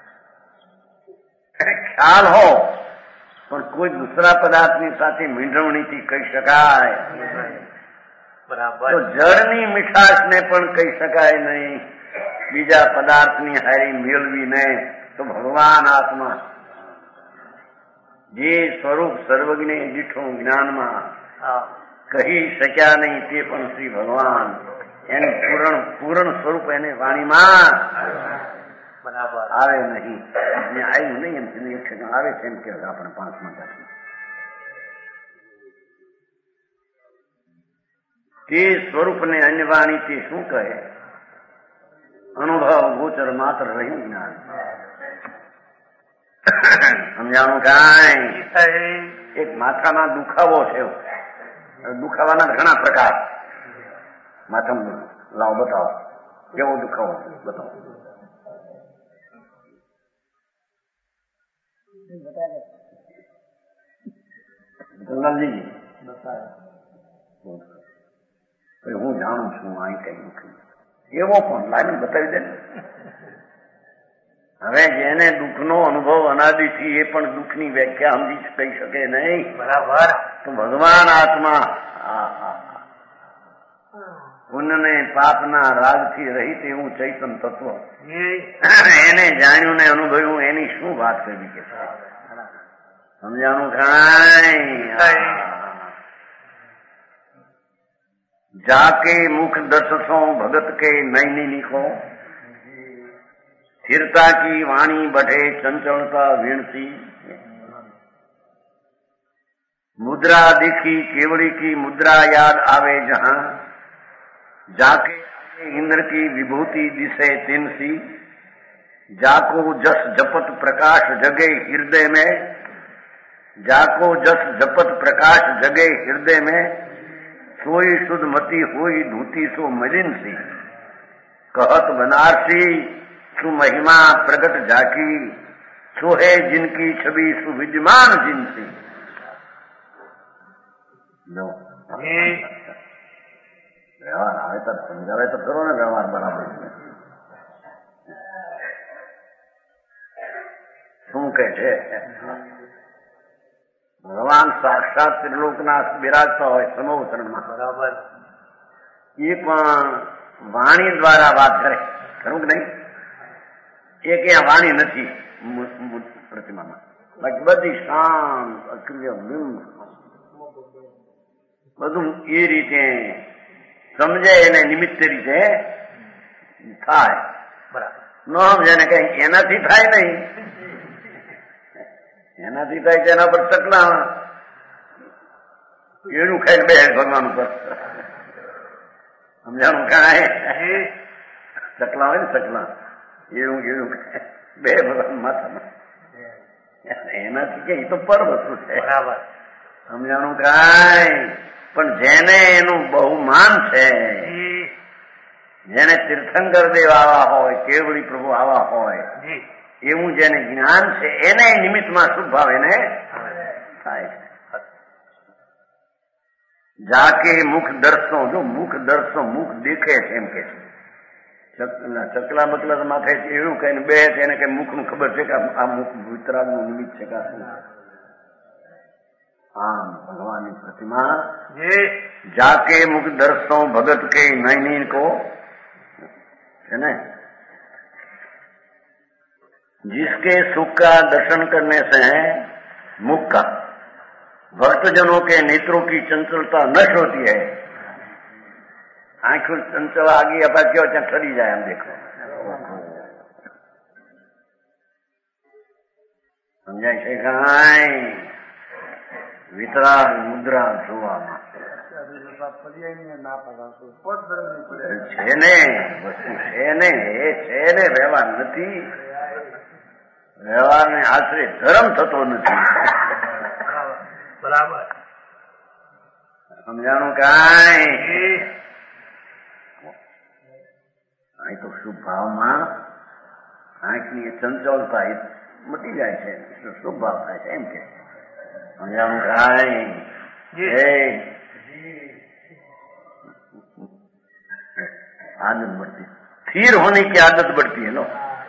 Speaker 1: ખ્યાલ હો પણ કોઈ દૂસરા પદાર્થની સાથે મીંડવણીથી કહી શકાય.
Speaker 2: બરાબર.
Speaker 1: તો જળની મીઠાશને પણ કહી શકાય નહીં, બીજા પદાર્થની હારી મેળવી નહીં. તો ભગવાન આત્મા જે સ્વરૂપ સર્વજ્ઞ દીઠું જ્ઞાનમાં કહી શક્યા નહીં તે પણ શ્રી ભગવાન એનું પૂર્ણ પૂર્ણ સ્વરૂપ એને વાણીમાં
Speaker 2: બરાબર
Speaker 1: આવે નહીં. આવ્યું નહીં એમ એક સેકન્ડ આવે છે એમ કે આપણે પાંચ મિનિટ તે સ્વરૂપને અન્ય વાણીથી શું કહે? અનુભવ ગોચર માત્ર રહ્યું જ્ઞાન. સમજાણું કાંઈ? એક માથામાં દુખાવો છે. દુખાવાના ઘણા પ્રકાર. માથામાં લાવો બતાવો કેવો દુખાવો બતાવો. જંગલજી હું જાણું છું અહીં કઈ દુઃખ એવો પણ લાગે બતાવી દે. હવે જેને દુઃખનો અનુભવ અનાદિથી એ પણ દુઃખની વ્યાખ્યા સમજી કહી શકે નહીં.
Speaker 2: બરાબર.
Speaker 1: તો ભગવાન આત્મા પુણ્યને પાપના રાગથી રહિત એવું ચૈતન તત્વ એને જાણ્યું ને અનુભવ્યું એની શું વાત કરવી કે સમજાણું કાંઈ? જાકે મુખ દર્શસો ભગત કે નૈની को स्थिरता की वाणी बढ़े चंचलता वीणती मुद्रा दिखी केवड़ी की मुद्रा याद आवे जहां जाके इंद्र की विभूति दिसे तिनसी जाको जस जपत प्रकाश जगे हृदय में जाको जस जपत प्रकाश जगे हृदय में सोई शुद्ध मती होई धूती सो मलिन सी कहत बनारसी सु महिमा प्रगट जाकी सो है जिनकी छवि सुविद्यमान जिनसी. व्यवहार આવે તો સમજાવે તો કરો ને વ્યવહાર બરાબર. શું કહે છે? ભગવાન સાક્ષાત ત્રિલોકના બિરાજતા હોય સમોવતરણમાં
Speaker 2: બરાબર.
Speaker 1: એ પણ વાણી દ્વારા વાત કરે ખરું કે નહીં? એ ક્યાં વાણી નથી પ્રતિમામાં. બાકી બધી શાંત અક્રિય બધું એ રીતે સમજે એને નિમિત્ત રીતે થાય.
Speaker 2: બરાબર.
Speaker 1: ન સમજે ને કઈ એનાથી થાય નહીં. એનાથી થાય છે એના પર ચકલા એનું ખાઈ બે ભગવાન ઉપર સમજાણું કાંઈ? ચકલા હોય ને ચકલા એવું એવું બે ભગવાન માથામાં એનાથી કે તો પર વસ્તુ છે.
Speaker 2: બરાબર.
Speaker 1: સમજાણું કાંઈ? પણ જેને એનું બહુમાન છે, જેને તીર્થંકર દેવ આવા હોય, કેવડી પ્રભુ આવા હોય, એવું જેને જ્ઞાન છે એને નિમિત્તમાં શુભ ભાવ એને થાય છે. જાકે મુખ દર્શો, જો મુખ દર્શો મુખ દેખે છે એમ કે છે. ચકલા બકલા માથે એવું કઈ બે છે એને કઈ મુખ નું ખબર છે કે આ મુખ વિતરાગ નું નિમિત્ત છે કે આમ ભગવાનની प्रतिमा जाके मुख दर्शो भगत के नैनी को है ना, जिसके सुख का दर्शन करने से है मुख का भक्तजनों के नेत्रों की चंचलता नष्ट होती है. आंखों चंचल आगे अपा क्यों ठरी जाए हम देखो. समझाय છે કાંઈ? વિતરાગ મુદ્રા જોવામાં છે ને વસ્તુ છે ને એ છે ને વ્યવહાર નથી. વ્યવહારને આશરે ધર્મ થતો નથી.
Speaker 2: બરાબર.
Speaker 1: સમજાણું કાંઈ? અહીં તો શુભ ભાવમાં આંખની ચંચળતા મટી જાય છે, શુભ ભાવ થાય છે એમ કે સમજાણું કાંઈ? आदत बढ़ती, स्थिर होने की आदत बढ़ती है नो.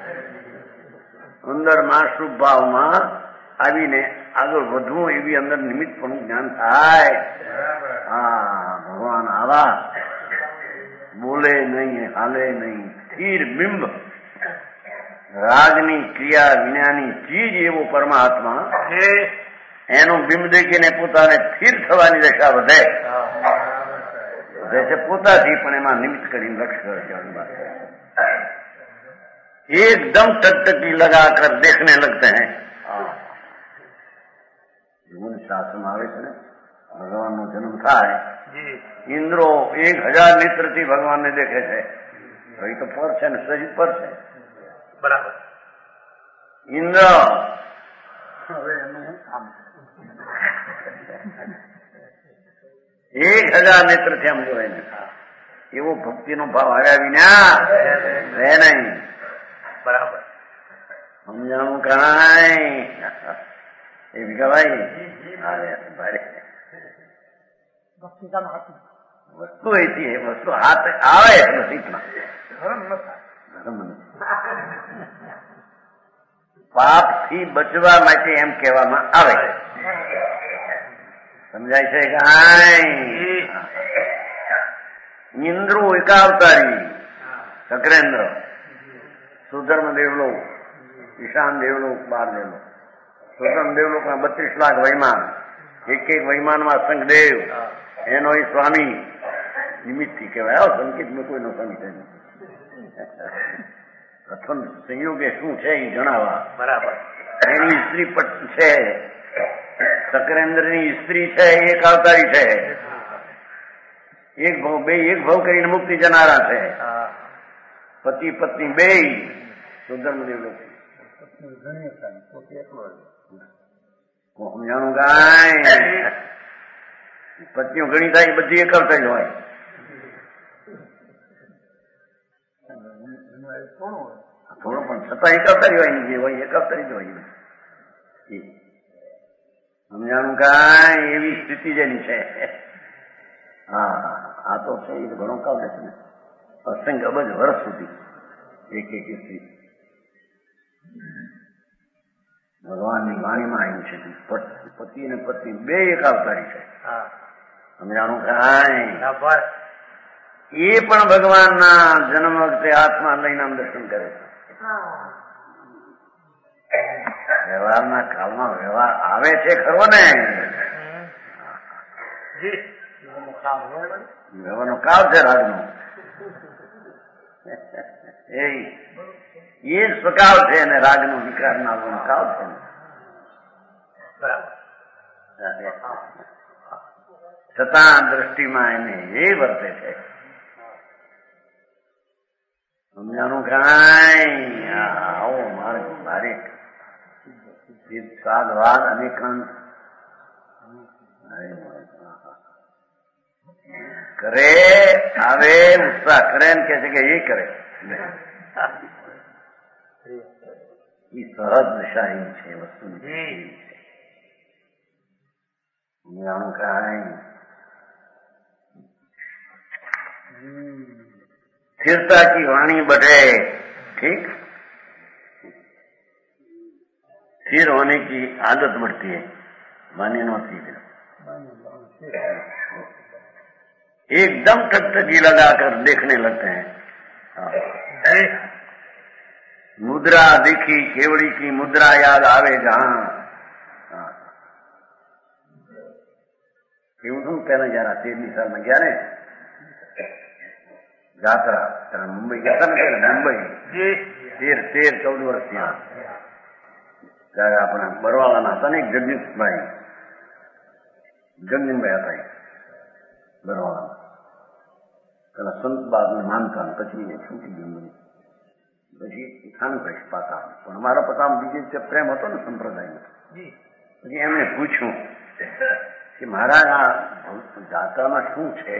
Speaker 1: અંદર માં શુભ ભાવમાં આવીને આગળ વધવું એવી અંદર નિમિત્ત પણ જ્ઞાન થાય. હા ભગવાન આવા બોલે નહીં, હાલે નહીં, સ્થિર બિંબ રાજની ક્રિયા વિનાની ચીજ એવો પરમાત્મા એનું બિંબ દેખીને પોતાને સ્થિર થવાની દશા વધે. जैसे પોતાથી પણ એમાં નિમિત્ત કરીને લક્ષ્ય કરે છે. एकदम टकटकी लगाकर देखने लगते हैं. જીવન શાસ્ત્રમાં આવે છે ને ભગવાનનો જન્મ થાય, ઇન્દ્રો એક હજાર નેત્રથી ભગવાનને દેખે છે. તો એ તો પર છે ને શરીર પર છે.
Speaker 2: બરાબર.
Speaker 1: ઇન્દ્ર
Speaker 3: હવે એનું આમ
Speaker 1: એક હજાર નેત્રથી આમ જોવાય ને એવો ભક્તિનો ભાવ આવ્યા વિના રહે નહીં.
Speaker 2: બરાબર.
Speaker 1: સમજાણું કાંઈ એ વિકાભાઈ ભારે
Speaker 3: ભક્તિકામ હતું
Speaker 1: વસ્તુ એથી વસ્તુ હાથ આવે નસીબમાં.
Speaker 3: ધર્મ ન થાય.
Speaker 1: ધર્મ નથી. પાપ થી બચવા માટે એમ કહેવામાં આવે. સમજાય છે કાંઈ? ઇન્દ્રો એકાવતારી ચક્રેન્દ્ર સુધર્મ દેવલો ઈશાન દેવલો બાર દેવલો સુધર્મ દેવલોકના બત્રીસ લાખ વૈમાન એક એક વૈમાનમાં શંખદેવ એનો એ સ્વામી નિમિત્તથી કહેવાય. સંકેતમાં કોઈનો સ્વામી છે પ્રથમ સંયોગે શું છે એ જણાવવા.
Speaker 2: બરાબર.
Speaker 1: એની સ્ત્રી છે ચક્રેન્દ્રની સ્ત્રી છે એક અવતારી છે. એક ભાવ બે એક ભાવ કરીને મુક્તિ જનારા છે. પતિ પત્ની બે સુધર્મ દેવલો
Speaker 3: ઘણી થાય પોતે એકલો
Speaker 1: સમજાણું કાંઈ? પત્નીઓ ઘણી થાય બધી એક અવતારી હોય. થોડો પણ છતાં એક અવતારી હોય જે હોય એક અવતારી જ હોય. સમજાણું કાંઈ? એવી સ્થિતિ જેની છે. હા આ તો છે એ ઘણો કાવ છે ને અસંખ્ય અબજ વર્ષ સુધી એક એક સ્ત્રી ભગવાનની વાણીમાં આવ્યું છે. પતિ અને પત્ની બે એક અવતારી છે. સમજાણું કાંઈ? એ પણ ભગવાનના જન્મ વખતે હાથમાં લઈને આમ દર્શન કરે છે. વ્યવહારના કાળમાં વ્યવહાર આવે છે ખરો ને? વ્યવહારનો કાળ છે રાજનો. એ સ્વકાળ છે અને રાજનો વિકાર નામનો કાળ છે. છતાં દ્રષ્ટિમાં એને એ વર્તે છે. સમજાણું કાંઈ? આવો માર્ગ મારે સાધવાદ અનેકાંત કરે આવે ઉત્સાહ કરે ને કે છે કે એ કરે એ સહજ દશા એ છે વસ્તુની. સમજાણું કાંઈ? स्थिरता की वाणी बढ़े. ठीक, स्थिर होने की आदत बढ़ती है. वाणी नौती है एकदम टकटकी लगाकर देखने लगते हैं. मुद्रा देखी केवड़ी की मुद्रा याद आवे जहां. એવું શું પહેલા જયારે તેરમી સાલમાં ગયા ને જાત્રા ત્યારે મુંબઈ ગયા હતા ને મુંબઈ તેર તેર ચૌદ વર્ષ ત્યાં ત્યારે આપણા બરવાળાના હતા ને એક જગદીશભાઈ જગદીનભાઈ હતા બરવાળા પેલા સંત બાદને માનતા પછી છૂટી ગયું પછી ખાનું કહીશ પાતા પણ અમારા પતામાં બીજી રીતે પ્રેમ હતો ને સંપ્રદાયનો. પછી એમને પૂછ્યું કે મહારાજ આ જાત્રામાં શું છે?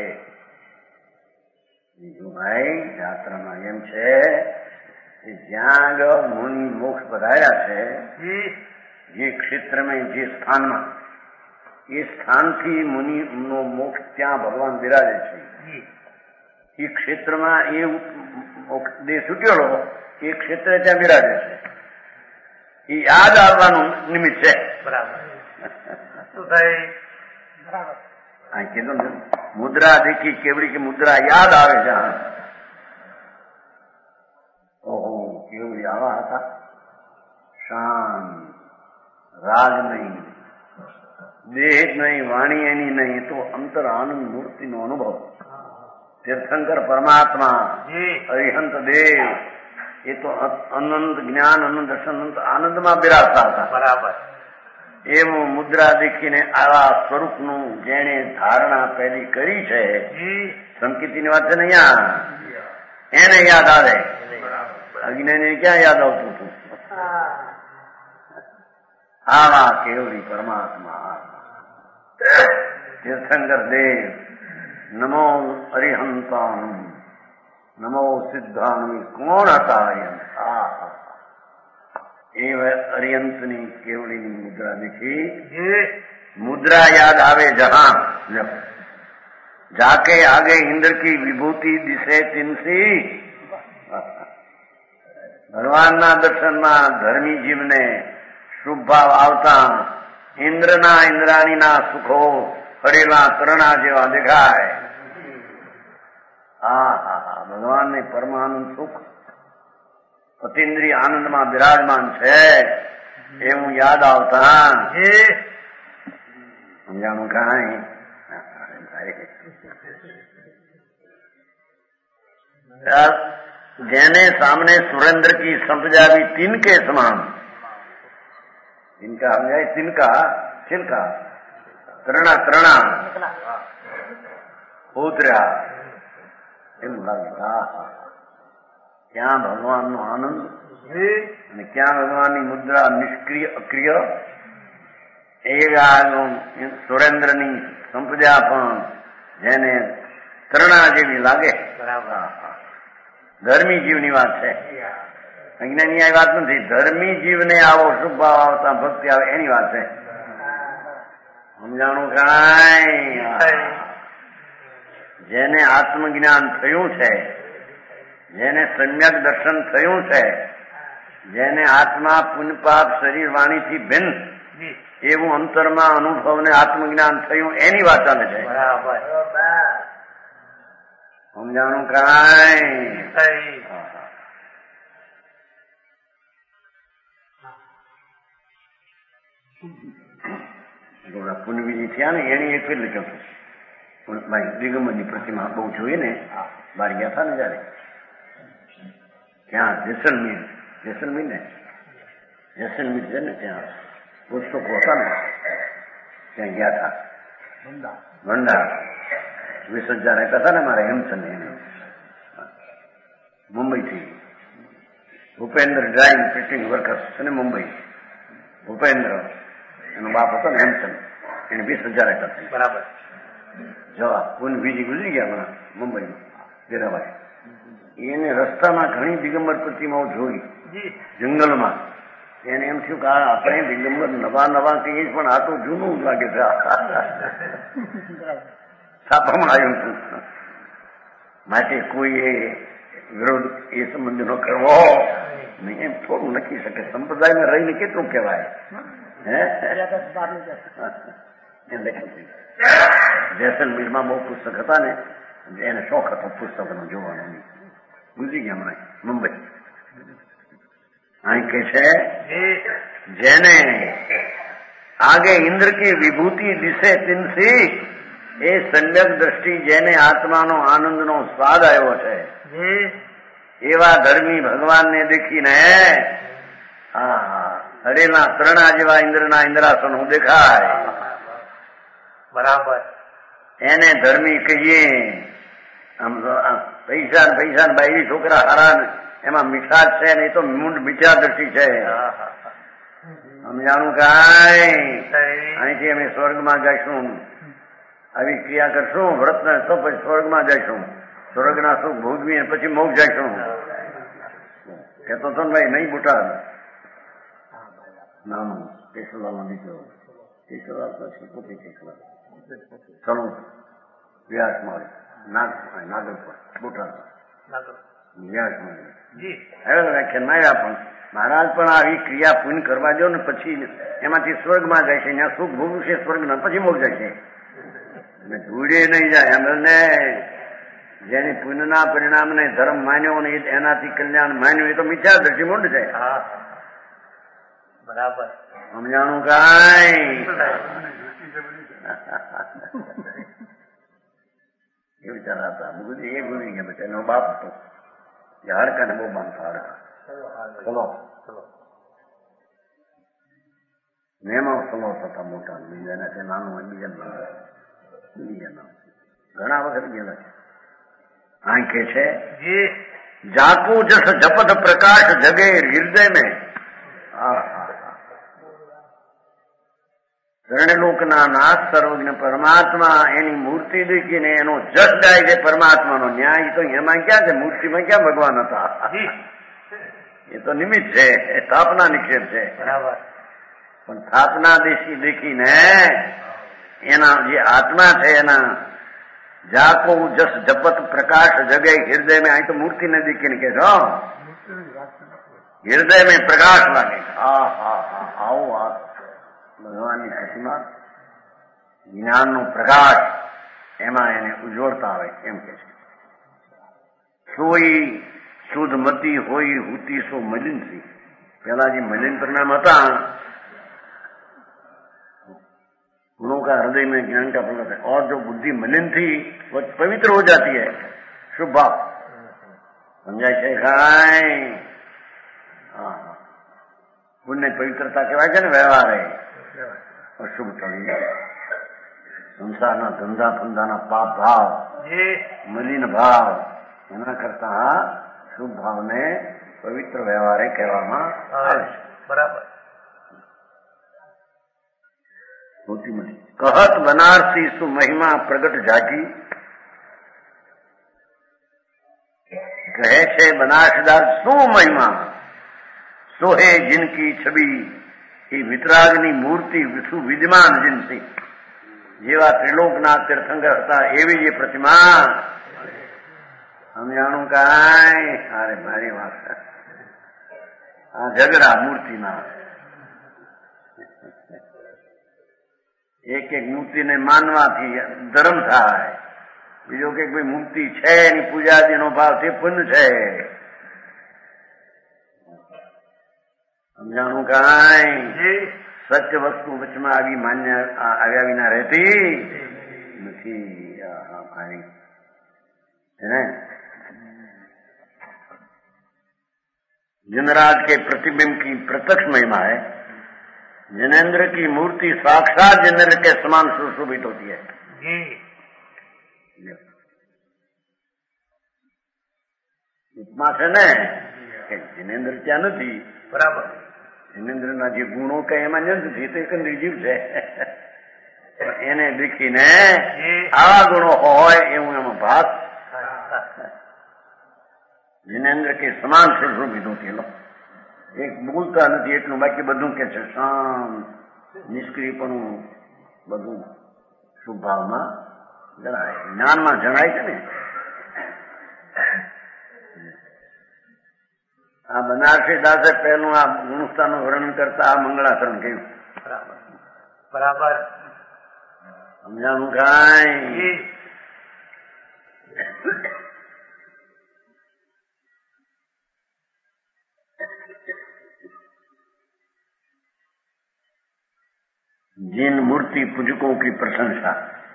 Speaker 1: બીજું ભાઈ જાત્રામાં એમ છે કે જ્યાં આગળ મુનિ મોક્ષ પધાર્યા છે જે ક્ષેત્રમાં જે સ્થાનમાં એ સ્થાનથી મુનિ નો મોક્ષ ત્યાં ભગવાન બિરાજે છે. એ ક્ષેત્રમાં એ દેહ છૂટેલો એ ક્ષેત્ર ત્યાં બિરાજે છે. એ યાદ આવવાનું નિમિત્ત છે.
Speaker 2: બરાબર. શું થાય?
Speaker 1: હા કીધું ને મુદ્રા દેખી કેવડી કે મુદ્રા યાદ આવે છે. ઓહો કેવડી આવા હતા શાંત રાગ નહીં દેહ જ નહીં વાણી એની નહીં તો અંતર આનંદ મૂર્તિનો અનુભવ. તીર્થંકર પરમાત્મા અરિહંત દેવ એ તો અનંત જ્ઞાન અનંત દર્શન અનંત આનંદમાં બિરાજતા હતા.
Speaker 2: બરાબર.
Speaker 1: એવું મુદ્રા દેખીને આવા સ્વરૂપનું જેને ધારણા પહેલી કરી છે સંકેતીની વાત છે ને અહીંયા એને યાદ આવે, અજ્ઞાની ક્યાં યાદ આવતું હતું? આવા કેવડી પરમાત્મા તીર્થંકર દેવ નમો અરિહંતાનું નમો સિદ્ધાનું કોણ હતા અરિહંત? એ અરિહંતની કેવડીની મુદ્રા દેખી મુદ્રા યાદ આવે જહાં જાકે આગે ઇન્દ્ર કી વિભૂતિ દિશે તિનસી. ભગવાનના દર્શનમાં ધર્મી જીવને શુભ ભાવ આવતા ઇન્દ્રના ઇન્દ્રાણીના સુખો ફરેલા તરણા જેવા દેખાય. હા હા હા ભગવાનને પરમાનંદ સુખ અતિન્દ્રિય આનંદમાં બિરાજમાન છે એવું યાદ આવતા સમજાણું કાંઈ જેને સાमने सुरेंद्र की संपजावी तिनके समान. तिनका समझाए, तिनका छिलका ત્રણા ત્રણા ઉતર્યા એમ લાગતા. ક્યાં ભગવાનનો આનંદ અને ક્યાં ભગવાનની મુદ્રા નિષ્ક્રિય અક્રિય. એ સુરેન્દ્રની સંપજા પણ જેને ત્રણા જેવી લાગે. ધર્મી જીવની વાત છે, અજ્ઞાની આ વાત નથી. ધર્મી જીવને આવો શુભ ભાવ આવતા ભક્તિ આવે એની વાત છે. સમજાણું કાંઈ? જેને આત્મજ્ઞાન થયું છે, જેને સમ્યક દર્શન થયું છે, જેને આત્મા પુનપાપ શરીર વાણીથી ભિન્ન એવું અંતરમાં અનુભવને આત્મજ્ઞાન થયું એની વાત ચાલે છે. સમજાણું કાંઈ? પુનવીજી થયા ને એની એક ફેર લખ્યું હતું ભાઈ દિગંબરની પ્રતિમા બહુ જોઈએ ને બહાર ગયા હતા ને જયારે ત્યાં જેસલમીર જેસલમીર ને જેસલમીર છે ને ત્યાં પુસ્તકો હતા ને ત્યાં ગયા હતા. ભંડાર વીસ હજાર રહેતા હતા ને મારે હેમચંદ એને મુંબઈથી ભૂપેન્દ્ર ડ્રાઇવિંગ ફિટિંગ વર્કર્સ છે ને મુંબઈ. ભૂપેન્દ્ર એનો બાપ હતો ને હેમચંદ, એને વીસ હજાર રહેતા હતા.
Speaker 2: બરાબર.
Speaker 1: જવા પૂન બીજી ગુજરી ગયા હમણાં મુંબઈમાં વીરાભાઈ. એને રસ્તામાં ઘણી દિગંબર પ્રતિમાઓ જોઈ જંગલમાં. એને એમ થયું કે આપણે દિગંબર નવા નવા કહીએ પણ આ તો જૂનું લાગે છે. છાપામાં આવ્યું હતું. માટે કોઈ એ વિરોધ એ સંબંધ ન કરવો નહીં એમ થોડું લખી શકે. સંપ્રદાયમાં રહીને કેટલું કહેવાય. હે એમ લખ્યું. જેસલમીરમાં બહુ પુસ્તક હતા ને એને શોખ હતો પુસ્તકનો જોવાનો. ગુજરી ગયા હમણાં મુંબઈ. અહીં કે છે જેને આગે ઇન્દ્ર કી વિભૂતિ દિશે તિનસી. એ સમ્યક દ્રષ્ટિ જેને આત્માનો આનંદનો સ્વાદ આવ્યો છે એવા ધર્મી ભગવાનને દેખીને હા હરેના ત્રણા જેવા ઇન્દ્રના ઇન્દ્રાસનો દેખાય.
Speaker 2: બરાબર.
Speaker 1: એને ધર્મી કહીએ. આમ પૈસા પૈસા બાઈ છોકરા હારા એમાં મીઠાશ છે ને એ તો મૂંડ મીઠા દ્રષ્ટિ છે. સમજાણું કાંઈ? અહીંથી અમે સ્વર્ગમાં જઈશું, આવી ક્રિયા કરશું વ્રત તો પછી સ્વર્ગમાં જઈશું, સ્વર્ગના સુખ ભોગવીને પછી મોક્ષ જઈશું. કેતો તો ને ભાઈ નહીં બુટા નાનું કેશુલાલનો દીકરો કેશુલાલ પછી પોતે કેશુલાલ ચલો વ્યાસ મારી નાગ નાગરપુર બુટા વ્યાસ મારી હવે વ્યાખ્યાન આવ્યા. પણ મહારાજ પણ આવી ક્રિયા પૂર્ણ કરવા દો ને પછી એમાંથી સ્વર્ગમાં જાય છે, ત્યાં સુખ ભોગવું છે સ્વર્ગના, પછી મોક્ષ જાય છે. ધૂળે નહીં જાય. એમને જેની પુણ્યના પરિણામને ધર્મ માન્યો ને એનાથી કલ્યાણ માન્યું એ તો મિથ્યા દ્રષ્ટિ મૂંડ છે.
Speaker 2: બરાબર.
Speaker 1: સમજાણું કાંઈ? એ વિચારા હતા બધું એ ભૂલી ગયા. બેટા એનો બાપ હતો એ હાડકાને બહુ બાંધતા હાડકા. ચલો મેમાં સલો થતા મોટા બીજાના છે નાનું હોય બીજા બીજા નામ ઘણા વખત ગયેલા છે. આ કે છે जाको जस जपत प्रकाश जगे हृदय में શરણલોકના નાથ સર્વજ્ઞ પરમાત્મા એની મૂર્તિ દેખીને એનો જસ જાય છે પરમાત્માનો ન્યાય તો એમાં ક્યાં છે મૂર્તિમાં ક્યાં ભગવાન હતા એ તો નિમિત્ત છે એ સ્થાપના નિક્ષેપ છે બરાબર પણ સ્થાપના દેખી દેખીને એના જે આત્મા છે એના જાકો જસ જપત પ્રકાશ જગે હૃદય में અહીં તો મૂર્તિ ને દેખીને કે છો હૃદય में પ્રકાશ લાગે હા હા હા આવો આ ભગવાનની પ્રતિમા જ્ઞાનનો પ્રકાશ એમાં એને ઉજ્જવળતા આવે એમ કે છે સોઈ શુદ્ધ મતી હોઈ હુતી સો મલિન थी पहला जी मलिन परिणाम था गुणों का हृदय में ज्ञान का प्रकट है और जो बुद्धि मलिन थी वो पवित्र हो जाती है शुभ भाव समझाय છે ખાય હા પુણ્ય પવિत्रता કહેવાય છે ને વ્યવહાર है અશુભ ટળી સંસારના ધંધા ફંદાના પાપ ભાવ મલિન ભાવ એના કરતા શુભ ભાવને પવિત્ર વ્યવહારે કહેવામાં આવે છે બરાબર મોટી મળી કહત બનારસી સુ મહિમા પ્રગટ જાગી કહે છે બનારસદાર શું મહિમા સોહે जिनकी छवि એ વિતરાગની મૂર્તિ શું વિદ્યમાન જીનથી જેવા ત્રિલોકના તીર્થંકર હતા એવી જે પ્રતિમા સમજાણું કાંઈ અરે મારી વાત આ ઝઘડા મૂર્તિના એક એક મૂર્તિને માનવાથી ધર્મ થાય બીજો કે કોઈ મૂર્તિ છે એની પૂજાદીનો ભાવ તે પુણ્ય છે સમજાણું કાંઈ સત્ય વસ્તુ વચમાં આવી માન્ય આવ્યા વિના રહેતી નથી जिनराज के प्रतिबिंब की प्रत्यक्ष महिमा है जिनेन्द्र की मूर्ति साक्षात जिनेन्द्र के समान सुशोभित होती है उपमा છે ને जिनेन्द्र क्या નથી બરાબર जिनेन्द्રના જે ગુણો કઈ એમાં નથી તો એક નિર્જીવ છે એને દેખીને આવા ગુણો હોય એવું એમાં ભાત जिनेन्द्र के समान सुशोभित होती लो एक बोलता નથી એટલું બાકી બધું કે છે શાંત નિષ્ક્રિયપણું બધું શુભ ભાવમાં જણાય જ્ઞાનમાં જણાય છે ને આ બનારસી દાસે પહેલું આ ગુણસ્થાનું વર્ણન કરતા આ મંગળાચરણ કહ્યું બરાબર બરાબર સમજાણું કાંઈ जिन मूर्ति पूजकों की प्रशंसा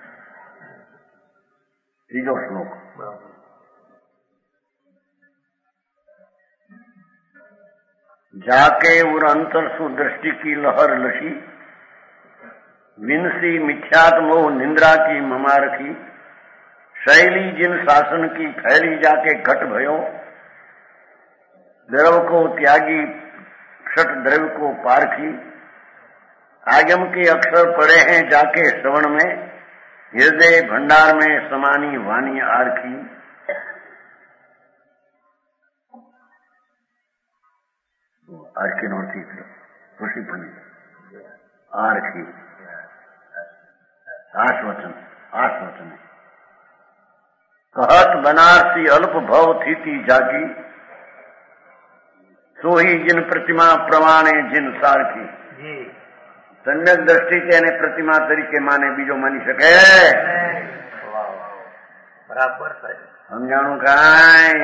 Speaker 1: तीजो श्लोक जाके उर अंतर सु दृष्टि की लहर लशी विनसी मिथ्यात मोह निंद्रा की ममा रखी शैली जिन शासन की फैली जाके घट भयो द्रव को त्यागी क्षट द्रव्य को पारखी आगम के अक्षर पड़े हैं जाके श्रवण में हृदय भंडार में समानी वाणी आरखी आरखी नोटी खुशी बनी आरखी आश्वचन आश्वचन कहत बनारसी अल्प भव थी जागी सोही जिन प्रतिमा प्रमाणे जिन सारखी सम्यक દ્રષ્ટિથી એને પ્રતિમા તરીકે માને બીજો માની શકે બરાબર સમજાણું કાંઈ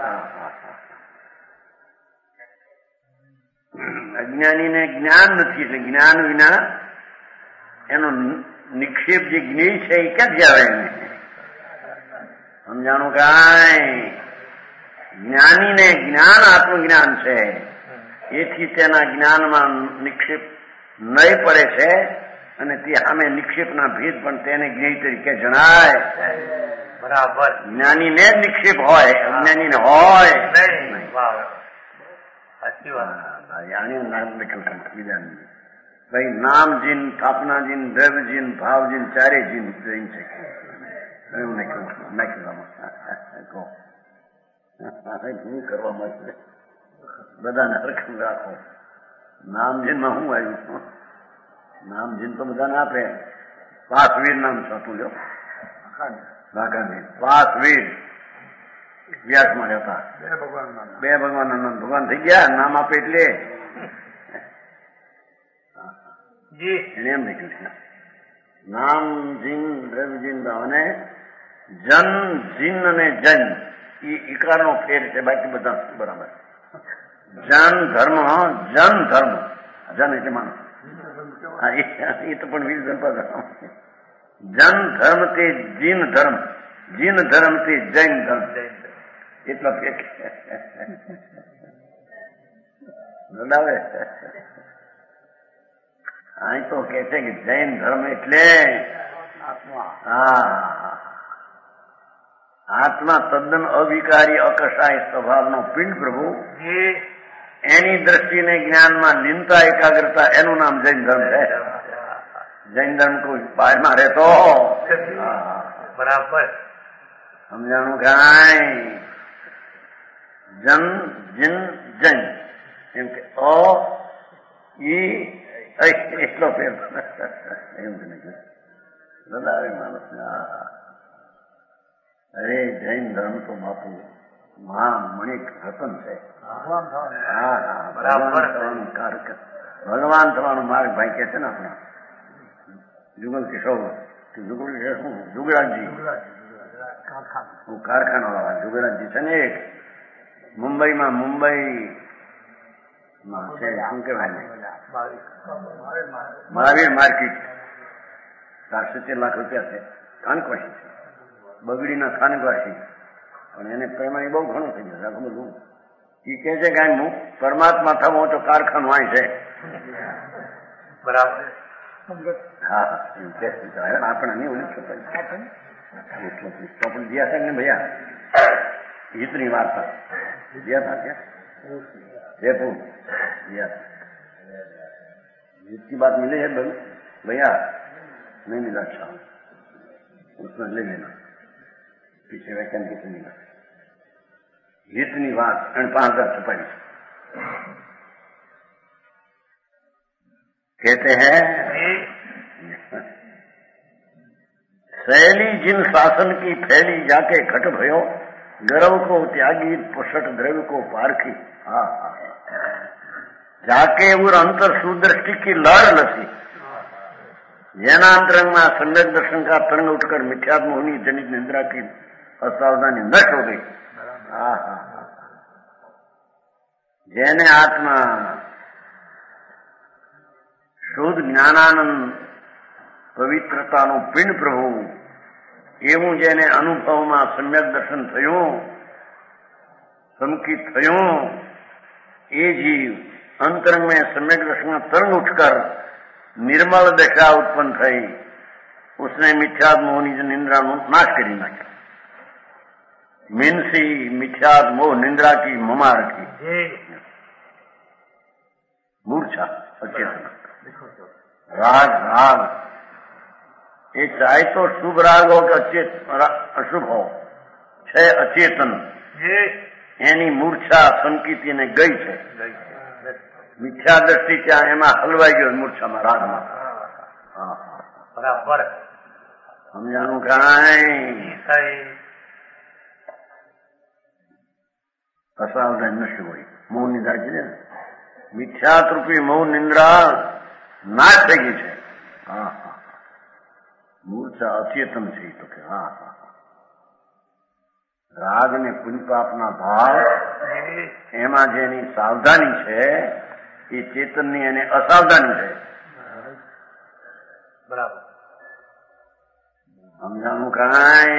Speaker 1: અજ્ઞાનીને જ્ઞાન નથી એટલે જ્ઞાન વિના એનો નિક્ષેપ જે જ્ઞેય છે એ ક્યાંથી આવે એને સમજાણું કાંઈ જ્ઞાનીને જ્ઞાન આત્મજ્ઞાન છે એથી તેના જ્ઞાનમાં નિક્ષેપ નહીં પડે છે અને તે સામે નિક્ષેપના ભેદ પણ તેને જ્ઞેય તરીકે જણાય
Speaker 2: બરાબર.
Speaker 1: જ્ઞાનીને જ નિક્ષેપ હોય, અજ્ઞાનીને હોય
Speaker 2: નહીં. વાહ, સાચી વાત.
Speaker 1: આને નામ લખ્યું છે બીજાને. ભાઈ નામ જીન, સ્થાપના જીન, દ્રવ્ય જીન, ભાવ જીન, ચારે જીન જૈન છે એમ નાખ્યું નાખ્યું શું કરવા માટે બધાને હરખમ રાખો. નામ જીનમાં શું આવ્યું? નામ જીન તો બધાને આપે. પાસવીર નામ છતું લ્યો, વાઘાવીર પાસવીર વ્યાસમાં રહેતા બે ભગવાન બે ભગવાન નામ ભગવાન થઈ ગયા. નામ આપે એટલે એને એમ લખ્યું છે નામ જીન, દ્રવ્ય જીન અને જન જીન અને જન એ ઇકારનો ફેર છે, બાકી બધા બરાબર. જન ધર્મ, જન ધર્મ, જન એટલે માણસ. હા એ તો પણ વીર જનપદ. જન ધર્મ તે જીન ધર્મ, જીન ધર્મ તે જૈન ધર્મ, એટલા ફેર બરાબર. અહીં તો કે છે કે જૈન ધર્મ એટલે આત્મા. હા, આત્મા તદ્દન અવિકારી અકશાય સ્વભાવનો પિંડ પ્રભુ, એની દ્રષ્ટિને જ્ઞાનમાં લીનતા એકાગ્રતા, એનું નામ જૈન ધર્મ છે. જૈન ધર્મ કોઈ બહારમાં રહેતો
Speaker 2: બરાબર
Speaker 1: સમજાણું કાંઈ. જન જીન જૈન એમ કે અ ઈ એટલો ફેર એમ બધાવે માણસ. અરે જૈન ધર્મ તો બાપુ મહા મણિક રતન છે. હા હા, ભગવાન થવાનું કારક, ભગવાન થવાનો માર્ગ ભાઈ કે છે ને આપણા જુગલ કિશોર જુગલ શું જુગરાજજી, હું કારખાના વાળા જુગરાજજી છે ને એક મુંબઈમાં, મુંબઈ છે શું કેવાય મહાવીર માર્કેટ, સાત સિત્તેર લાખ રૂપિયા છે. સ્થાનકવાસી છે, બગડીના સ્થાનકવાસી, પણ એને પેમાં બહુ ઘણું થઈ જશે. ખબર શું એ કે છે કે હું પરમાત્મા થવો તો કારખાનું અહીં છે.
Speaker 2: બરાબર.
Speaker 1: હા આપણે નહીં ઓલું ચોપડી દિયા છે ને ભૈયા હિતની વાર્તા દિયા था क्या जयपुर दिया जिसकी बात मिली है भैया नहीं मिला, अच्छा उसमें ले लेना, पीछे व्याख्यान कितने मिला हितनी बात एंड पांच हजार छपाई. कहते हैं शैली जिन शासन की फैली जाके खट भयो, गर्व को त्यागी पुषट द्रव्य को पारखी. हाँ जाके उर अंतर सुदृष्टि की लड़ लसी, જેના અંતરંગમાં સમ્યક દર્શન का तरंग उठकर मिथ्यात्म होनी जनित निंद्रा की असावधानी नष्ट हो गई. हाँ हाँ જેને આત્મા શુદ્ધ જ્ઞાનાનંદ પવિત્રતાનું પિંડ પ્રભુ એવું જેને અનુભવમાં સમ્યક દર્શન થયું, સંકિત થયું, એ જીવ अंतरंग में सम्यक दर्शन में तरंग उठकर निर्मल दशा उत्पन्न थई, उसने मिथ्यात्म मोहनी निंद्रा नाश करी नाख्या. मीनसी मिथ्यात्म मोह निंद्रा की ममार की मूर्छा अचेतन राग राग ये चाहे तो शुभ राग हो कि अचेत अशुभ हो, छे अचेतन एनी मूर्छा संकिति ने गई है. मिथ्या दृष्टि क्या एमा हलवाई गयो मूर्छाમાં રાગમાં.
Speaker 2: બરાબર
Speaker 1: સમજાણું કાંઈ. અસાવધાન નષ્ટ હોય મૌન નિંદ્રા છે ને, મિથ્યાત રૂપી મૌન નિંદ્રા નાશ થઈ ગઈ છે. હા હા મૂર્છા અચેતન છે તો કે હા હા રાગ ને પુણ્યપાપના ભાવ એમાં જેની સાવધાની છે એ ચેતનની અને અસાવધાની છે.
Speaker 2: બરાબર
Speaker 1: સમજાણું કાંઈ.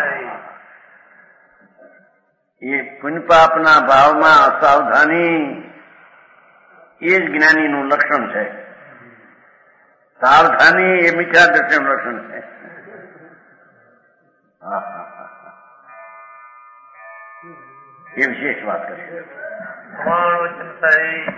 Speaker 1: એ પુણ્યપાપના ભાવમાં અસાવધાની એ જ જ્ઞાનીનું લક્ષણ છે. સાવધાની એ મિથ્યા દર્શનનું લક્ષણ છે. હા હા હા એ વિશેષ વાત કરી.
Speaker 2: પ્રમાણ વચન સહિત